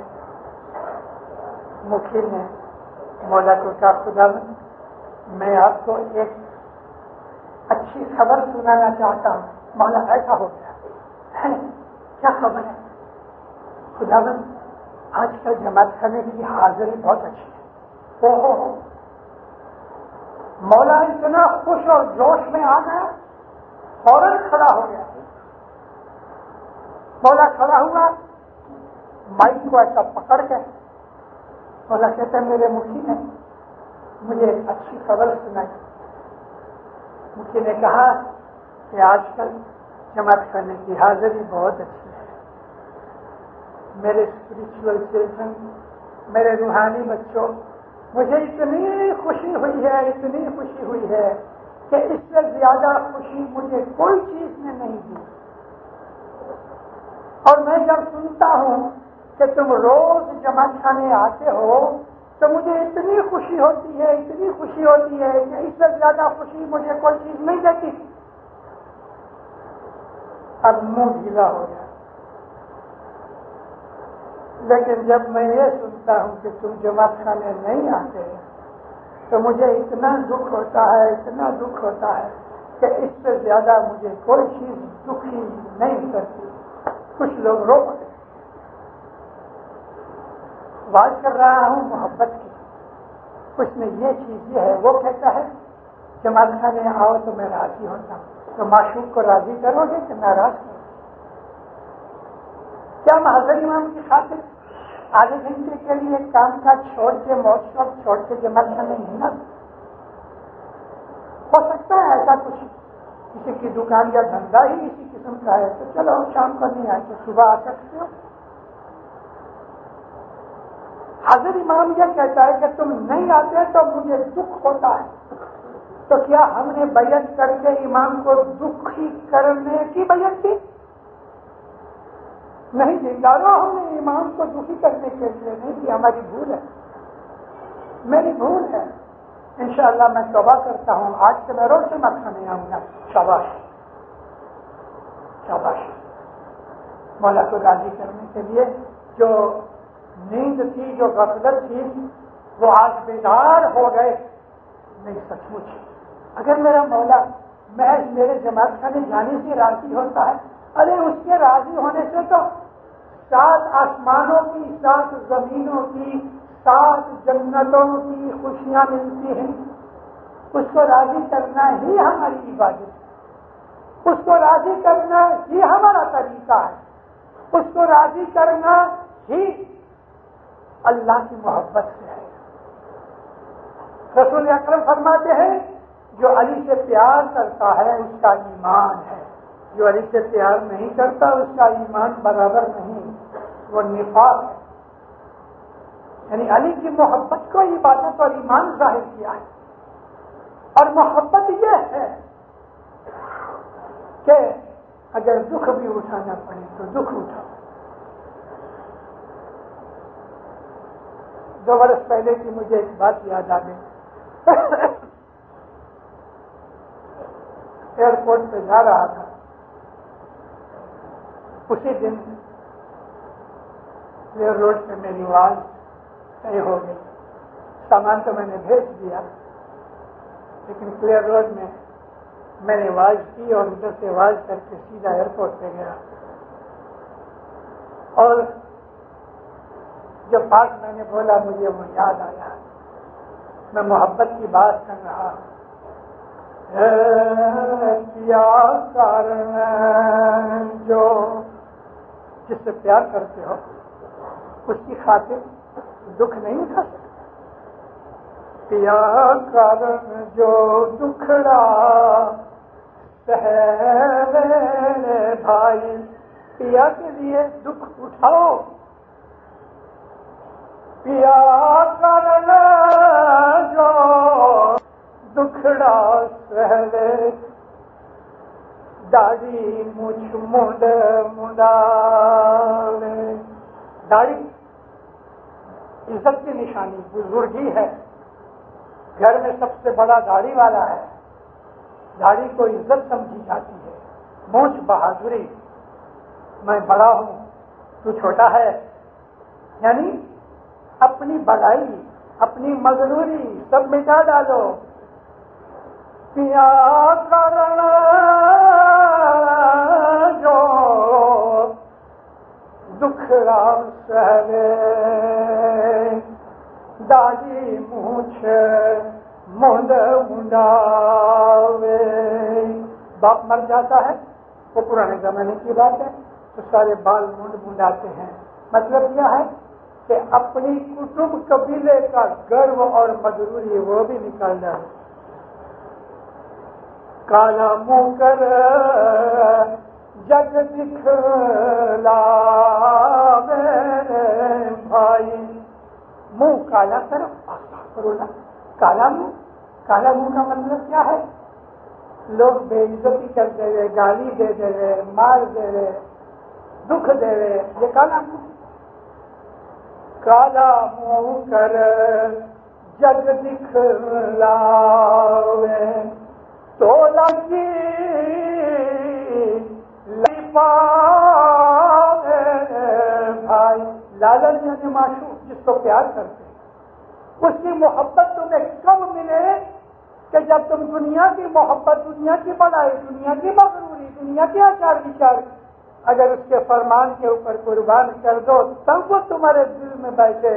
مکھیل نے مولا کو کہا خدا میں آپ کو ایک اچھی خبر سنانا چاہتا ہوں۔ مولا ایسا ہو گیا ہے، کیا خبر ہے؟ خدا بند آج کل جماعت خانے کی حاضری بہت اچھی ہے۔ اوہو، مولا اتنا خوش اور جوش میں آ گیا، فوراً کھڑا ہو گیا۔ مولا کھڑا ہوا، مائک کو ایسا پکڑ کے مولا کہتے ہیں میرے مکھی نے مجھے ایک اچھی خبر سنائی۔ مکھی نے کہا کہ آج کل جماعت خانے کی حاضری بہت اچھی ہے، میرے اسپرچل چلڈرن، میرے روحانی بچوں، مجھے اتنی خوشی ہوئی ہے، اتنی خوشی ہوئی ہے کہ اس سے زیادہ خوشی مجھے کوئی چیز نے نہیں دی۔ اور میں جب سنتا ہوں کہ تم روز جماعت خانے آتے ہو تو مجھے اتنی خوشی ہوتی ہے، اتنی خوشی ہوتی ہے کہ اس سے زیادہ خوشی مجھے کوئی چیز نہیں دیتی۔ اب منہ ڈھیلا ہو گیا، لیکن جب میں یہ سنتا ہوں کہ تم جماعت خانے نہیں آتے تو مجھے اتنا دکھ ہوتا ہے، اتنا دکھ ہوتا ہے کہ اس سے زیادہ مجھے کوئی چیز دکھی نہیں کرتی۔ کچھ لوگ رو پڑے۔ بات کر رہا ہوں محبت کی، کچھ میں یہ چیز یہ ہے، وہ کہتا ہے جماعت خانے آؤ تو میں راضی ہوتا ہوں، تو معشوق کو راضی کرو گے کہ ناراض کرو؟ کیا حضرت امام کی خاطر آدھے گھنٹے کے لیے کام کا چھوڑ کے موت شوق چھوڑ کے جماعت خانے نہیں نہ ہو سکتا ہے ایسا کچھ، کسی کی دکان یا دھندا ہی اسی قسم کا ہے تو چلو شام کو نہیں آئے تو صبح آ سکتے ہو۔ حضرت امام یہ کہتا ہے کہ تم نہیں آتے تو مجھے دکھ ہوتا ہے، تو کیا ہم نے بیعت کر کے امام کو دکھی کرنے کی بیعت کی؟ نہیں دینداروں، ہم نے امام کو دکھی کرنے کے لیے نہیں کی، ہماری بھول ہے، میری بھول ہے۔ انشاءاللہ میں توبہ کرتا ہوں، آج سے میں روز سے مت کھانے آؤں گا۔ شاباش شاباش، مولا کو راضی کرنے کے لیے جو نیند تھی، جو غفلت تھی، وہ آج بیدار ہو گئے۔ نہیں سچ مچ اگر میرا مولا محض میرے جماعت خانے جانے سے راضی ہوتا ہے، ارے اس کے راضی ہونے سے تو سات آسمانوں کی، سات زمینوں کی، سات جنتوں کی خوشیاں ملتی ہیں۔ اس کو راضی کرنا ہی ہماری عبادت ہے، اس کو راضی کرنا ہی ہمارا طریقہ ہے، اس کو راضی کرنا ہی اللہ کی محبت سے ہے۔ رسول اکرم فرماتے ہیں جو علی سے پیار کرتا ہے اس کا ایمان ہے، جو علی سے پیار نہیں کرتا اس کا ایمان برابر نہیں، وہ نفاق ہے۔ یعنی علی کی محبت کو عبادت اور ایمان ظاہر کیا ہے، اور محبت یہ ہے کہ اگر دکھ بھی اٹھانا پڑے تو دکھ اٹھاؤ. دو برس پہلے کی مجھے ایک بات یاد آ گئی. ایئرپورٹ پہ جا رہا تھا. اسی دن کلیئر روڈ پہ میری آواز صحیح ہو گئی. سامان تو میں نے بھیج دیا, لیکن کلیئر روڈ میں میں نے آواز کی اور ادھر سے آواز کر کے سیدھا ایئرپورٹ پہ گیا. اور جو بات میں نے بولا مجھے وہ یاد آیا. میں محبت کی بات کر رہا ہوں. کیا کارن جو جس سے پیار کرتے ہو اس کی خاطر دکھ نہیں اٹھا سکتے. پیا کارن جو دکھڑا میرے بھائی, پیا کے لیے دکھ اٹھاؤ. پیا کارن جو دکھڑا سہلے, داڑھی مجھ منڈ منڈالے. داڑھی عزت کی نشانی, بزرگی ہے. گھر میں سب سے بڑا داڑھی والا ہے. داڑھی کو عزت سمجھی جاتی ہے. مونچھ بہادری, میں بڑا ہوں تو چھوٹا ہے. یعنی اپنی بڑائی, اپنی مغروری سب مٹا ڈالو. پیا کرن جو دکھڑا سہلے, داڑھی مونچھ منڈ منڈاوے. باپ مر جاتا ہے, وہ پرانے زمانے کی بات ہے, تو سارے بال منڈ منڈاتے ہیں. مطلب کیا ہے کہ اپنی کٹمب قبیلے کا گرو اور مغروری وہ بھی نکال جائے. کالا منہ کر جگ دکھلا میرے بھائی. منہ کالا کرو, کرو نا. کالا منہ, کالا منہ کا مطلب کیا ہے؟ لوگ بے عزتی کرتے ہوئے, گالی دے دے رہے, مار دے رہے, دکھ دے رہے, یہ کالا منہ. کالا منہ کر جگ دکھلا تو لگی لپا بھائی. لالچ یعنی معشوق, جس کو پیار کرتے, اس کی محبت تمہیں کب ملے کہ جب تم دنیا کی محبت, دنیا کی بڑائی, دنیا کی مغروری, دنیا کے آچار وچار اگر اس کے فرمان کے اوپر قربان کر دو تب وہ تمہارے دل میں بیٹھے.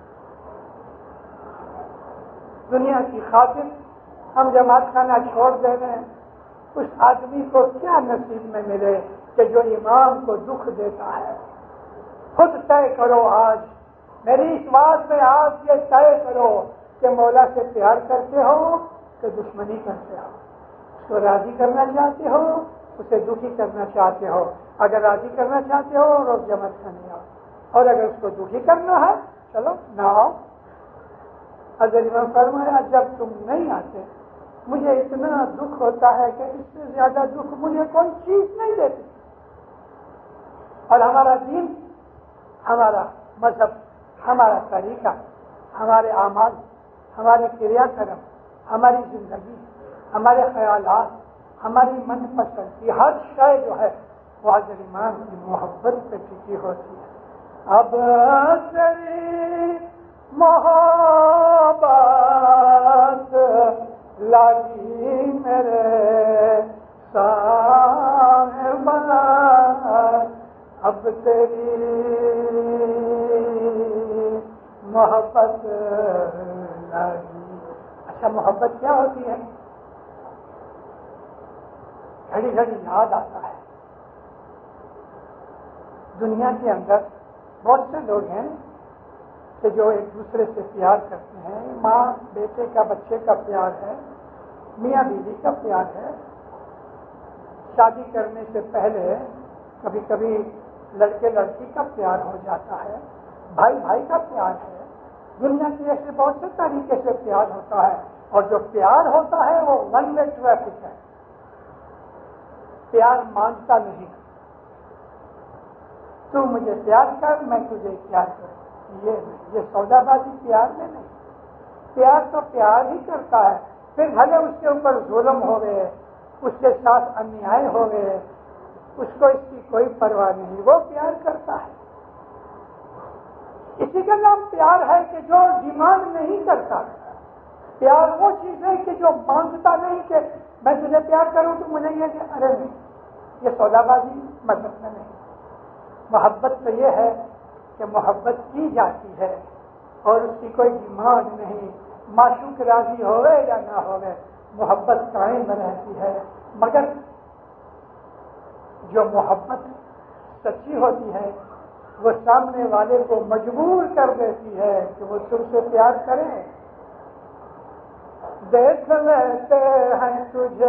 دنیا کی خاطر ہم جماعت خانہ چھوڑ دے رہے ہیں. اس آدمی کو کیا نصیب میں ملے کہ جو امام کو دکھ دیتا ہے. خود طے کرو آج, میری اس بات میں آج یہ طے کرو کہ مولا سے پیار کرتے ہو کہ دشمنی کرتے ہو. اس کو راضی کرنا چاہتے ہو, اسے دکھی کرنا چاہتے ہو. اگر راضی کرنا چاہتے ہو روز جماعت خانے آؤ, اور اگر اس کو دکھی کرنا ہے چلو نہ آؤ. حضرت امام فرمایا جب تم نہیں آتے مجھے اتنا دکھ ہوتا ہے کہ اس سے زیادہ دکھ مجھے کوئی چیز نہیں دیتی. اور ہمارا دین, ہمارا مذہب, ہمارا طریقہ, ہمارے اعمال, ہمارے کریا کرم, ہماری زندگی, ہمارے خیالات, ہماری من پسند کی ہر شے جو ہے وہ حضرت امام کی محبت پہ ٹکی ہوتی ہے. اب تیری محبت لگی میرے صاحبہ, اب تیری محبت لگی. اچھا, محبت کیا ہوتی ہے؟ گھڑی گھڑی یاد آتا ہے. دنیا کے اندر بہت سے لوگ ہیں کہ جو ایک دوسرے سے پیار کرتے ہیں. ماں بیٹے کا, بچے کا پیار ہے, میاں بیوی کا پیار ہے. شادی کرنے سے پہلے کبھی کبھی لڑکے لڑکی کا پیار ہو جاتا ہے, بھائی بھائی کا پیار ہے. دنیا کے ایسے بہت سے طریقے سے پیار ہوتا ہے, اور جو پیار ہوتا ہے وہ ون وے ٹریفک ہے. پیار مانگتا نہیں. تو مجھے پیار کر، میں تجھے پیار کروں. یہ یہ سودا بازی پیار میں نہیں. پیار تو پیار ہی کرتا ہے. پھر بھلے اس کے اوپر ظلم ہو گئے، اس کے ساتھ انیائے ہو گئے، اس کو اس کی کوئی پرواہ نہیں، وہ پیار کرتا ہے. اسی کا نام پیار ہے کہ جو ڈیمانڈ نہیں کرتا. پیار وہ چیز ہے کہ جو مانگتا نہیں کہ میں تجھے پیار کروں تو مجھے یہ کہ ارے نہیں، یہ سودا بازی مذہب میں نہیں. محبت تو یہ ہے کہ محبت کی جاتی ہے اور اس کی کوئی ڈیمانڈ نہیں. معشوق راضی ہوئے یا نہ ہوئے محبت قائم رہتی ہے. مگر جو محبت سچی ہوتی ہے وہ سامنے والے کو مجبور کر دیتی ہے کہ وہ تم سے پیار کرے. دیکھ لیتے ہیں تجھے،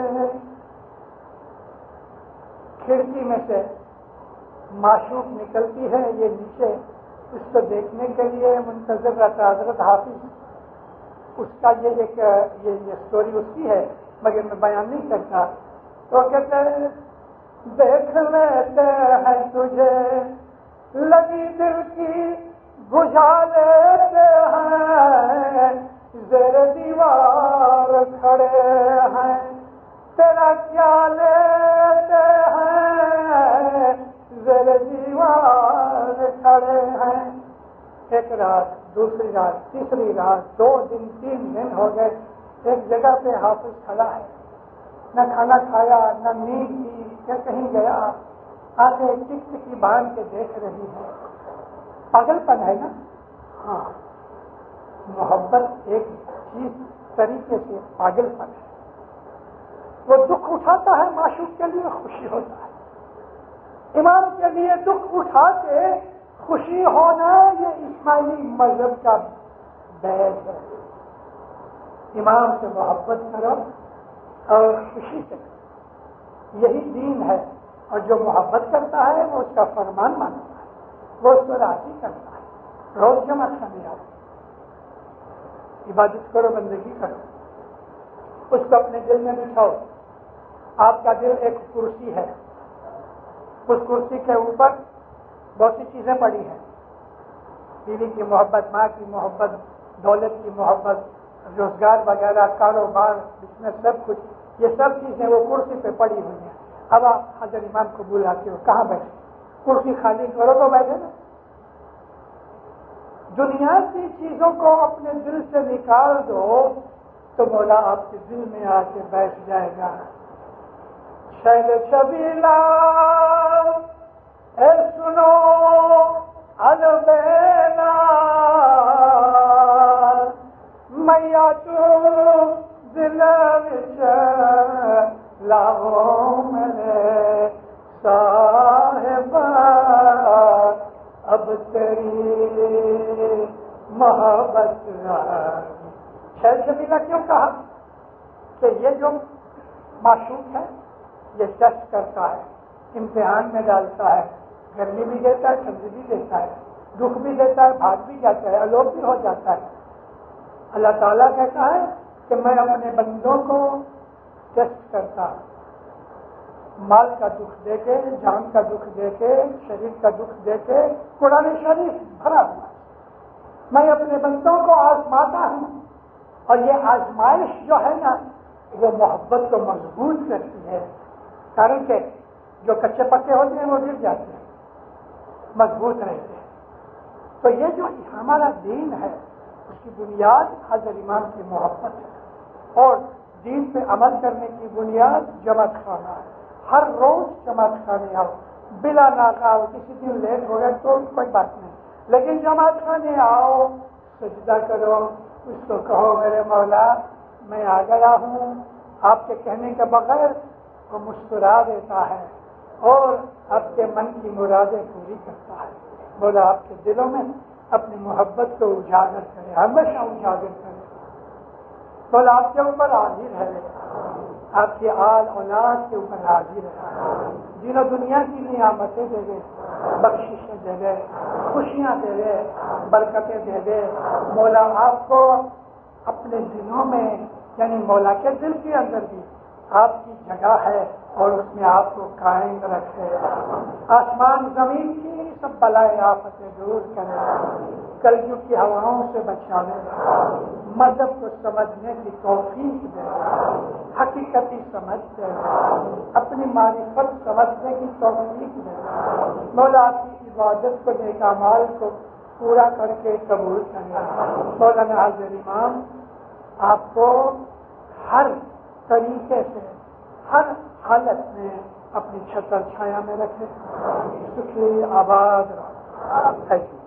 کھڑکی میں سے معشوق نکلتی ہے، یہ نیچے اس کو دیکھنے کے لیے منتظر رہتا. حضرت حافظ اس کا یہ ایک یہ اسٹوری اس کی ہے مگر میں بیان نہیں کرتا. تو کہتے ہیں دیکھ لیتے ہیں تجھے لگی دل کی بجھا لیتے ہیں، زیر دیوار کھڑے ہیں تیرا کیا لیتے ہیں، زیر دیوار کھڑے ہیں. ایک رات، دوسری رات، تیسری رات، دو دن تین دن ہو گئے. ایک جگہ پہ حافظ کھڑا ہے، نہ کھانا کھایا نہ نیند کی کیا کہیں گیا. آگے ٹک ٹکی باندھ کے دیکھ رہی ہے. پاگل پن ہے نا. ہاں، محبت ایک چیز طریقے سے پاگل پن ہے. وہ دکھ اٹھاتا ہے، معشوق کے لیے خوشی ہوتا ہے. امام کے لیے دکھ اٹھا کے خوشی ہونا یہ اسماعیلی مذہب کا بیج ہے. امام سے محبت کرو اور خوشی سے کرو، یہی دین ہے. اور جو محبت کرتا ہے وہ اس کا فرمان مانتا ہے، وہ اس کو راضی کرتا ہے. روز جمع کرنے آؤ، عبادت کرو، بندگی کرو، اس کو اپنے دل میں بٹھاؤ. آپ کا دل ایک کرسی ہے، اس کرسی کے اوپر بہت سی چیزیں پڑی ہیں. بیوی کی محبت، ماں کی محبت، دولت کی محبت، روزگار وغیرہ، کاروبار، بزنس، سب کچھ، یہ سب چیزیں وہ کرسی پہ پڑی ہوئی ہیں. اب آپ حضرت امام کو بلاتے ہو، کہاں بیٹھے؟ کرسی خالی کرو تو بیٹھے نا. دنیا کی چیزوں کو اپنے دل سے نکال دو تو مولا آپ کے دل میں آ کے بیٹھ جائے گا. شیل شبیلا اے سنو البینا میاں تو دل وچ لاؤ میرے صاحب اب تیری محبت. شیل شبیلا کیوں کہا؟ کہ یہ جو معشوق ہے یہ ٹیسٹ کرتا ہے، امتحان میں ڈالتا ہے. گرمی بھی دیتا ہے، ٹھنڈی بھی دیتا ہے، دکھ بھی دیتا ہے، بھاگ بھی جاتا ہے، الوپ بھی ہو جاتا ہے. اللہ تعالیٰ کہتا ہے کہ میں اپنے بندوں کو ٹیسٹ کرتا ہوں. مال کا دکھ دے کے، جان کا دکھ دے کے، شریر کا دکھ دے کے، قرآن شریف بھرا ہوا ہے. میں اپنے بندوں کو آزماتا ہوں اور یہ آزمائش جو ہے نا وہ محبت کو مضبوط کرتی ہے. کارن کہ جو کچے پکے ہوتے ہیں وہ گر جاتے ہیں، مضبوط رہتے ہیں. تو یہ جو ہمارا دین ہے اس کی بنیاد حضرت امام کی محبت ہے، اور دین پہ عمل کرنے کی بنیاد جماعت خانہ ہے. ہر روز جماعت خانے آؤ، بلا ناکا آؤ. کسی دن لیٹ ہو گئے تو کوئی بات نہیں، لیکن جماعت خانے آؤ، سجدہ کرو، اس کو کہو میرے مولا میں آ گیا ہوں. آپ کے کہنے کے بغیر وہ مسکرا دیتا ہے اور آپ کے من کی مرادیں پوری کرتا ہے. بولا آپ کے دلوں میں اپنی محبت کو اجاگر کرے، ہمیشہ اجاگر کرے. بولا آپ کے اوپر حاضر ہے، آپ کی آل اولاد کے اوپر حاضر ہے. جنہوں دنیا کی نعمتیں دے دے، بخششیں دے دے، خوشیاں دے دے، برکتیں دے دے. مولا آپ کو اپنے دلوں میں، یعنی مولا کے دل کے اندر بھی آپ کی جگہ ہے اور اس میں آپ کو قائم رکھے، آسمان زمین کی سب بلائے آفتیں دور کرے، کلجگ کی ہواؤں سے بچانے، مذہب کو سمجھنے کی توفیق دے، حقیقتی سمجھ دے، اپنی معرفت سمجھنے کی توفیق دے، مولا آپ کی عبادت کو نیک اعمال کو پورا کر کے قبول کرے۔ مولانا حاضر امام آپ کو ہر طریقے سے ہر حالت میں اپنی چھتر چھایا میں رکھے، سکھی آباد رہے۔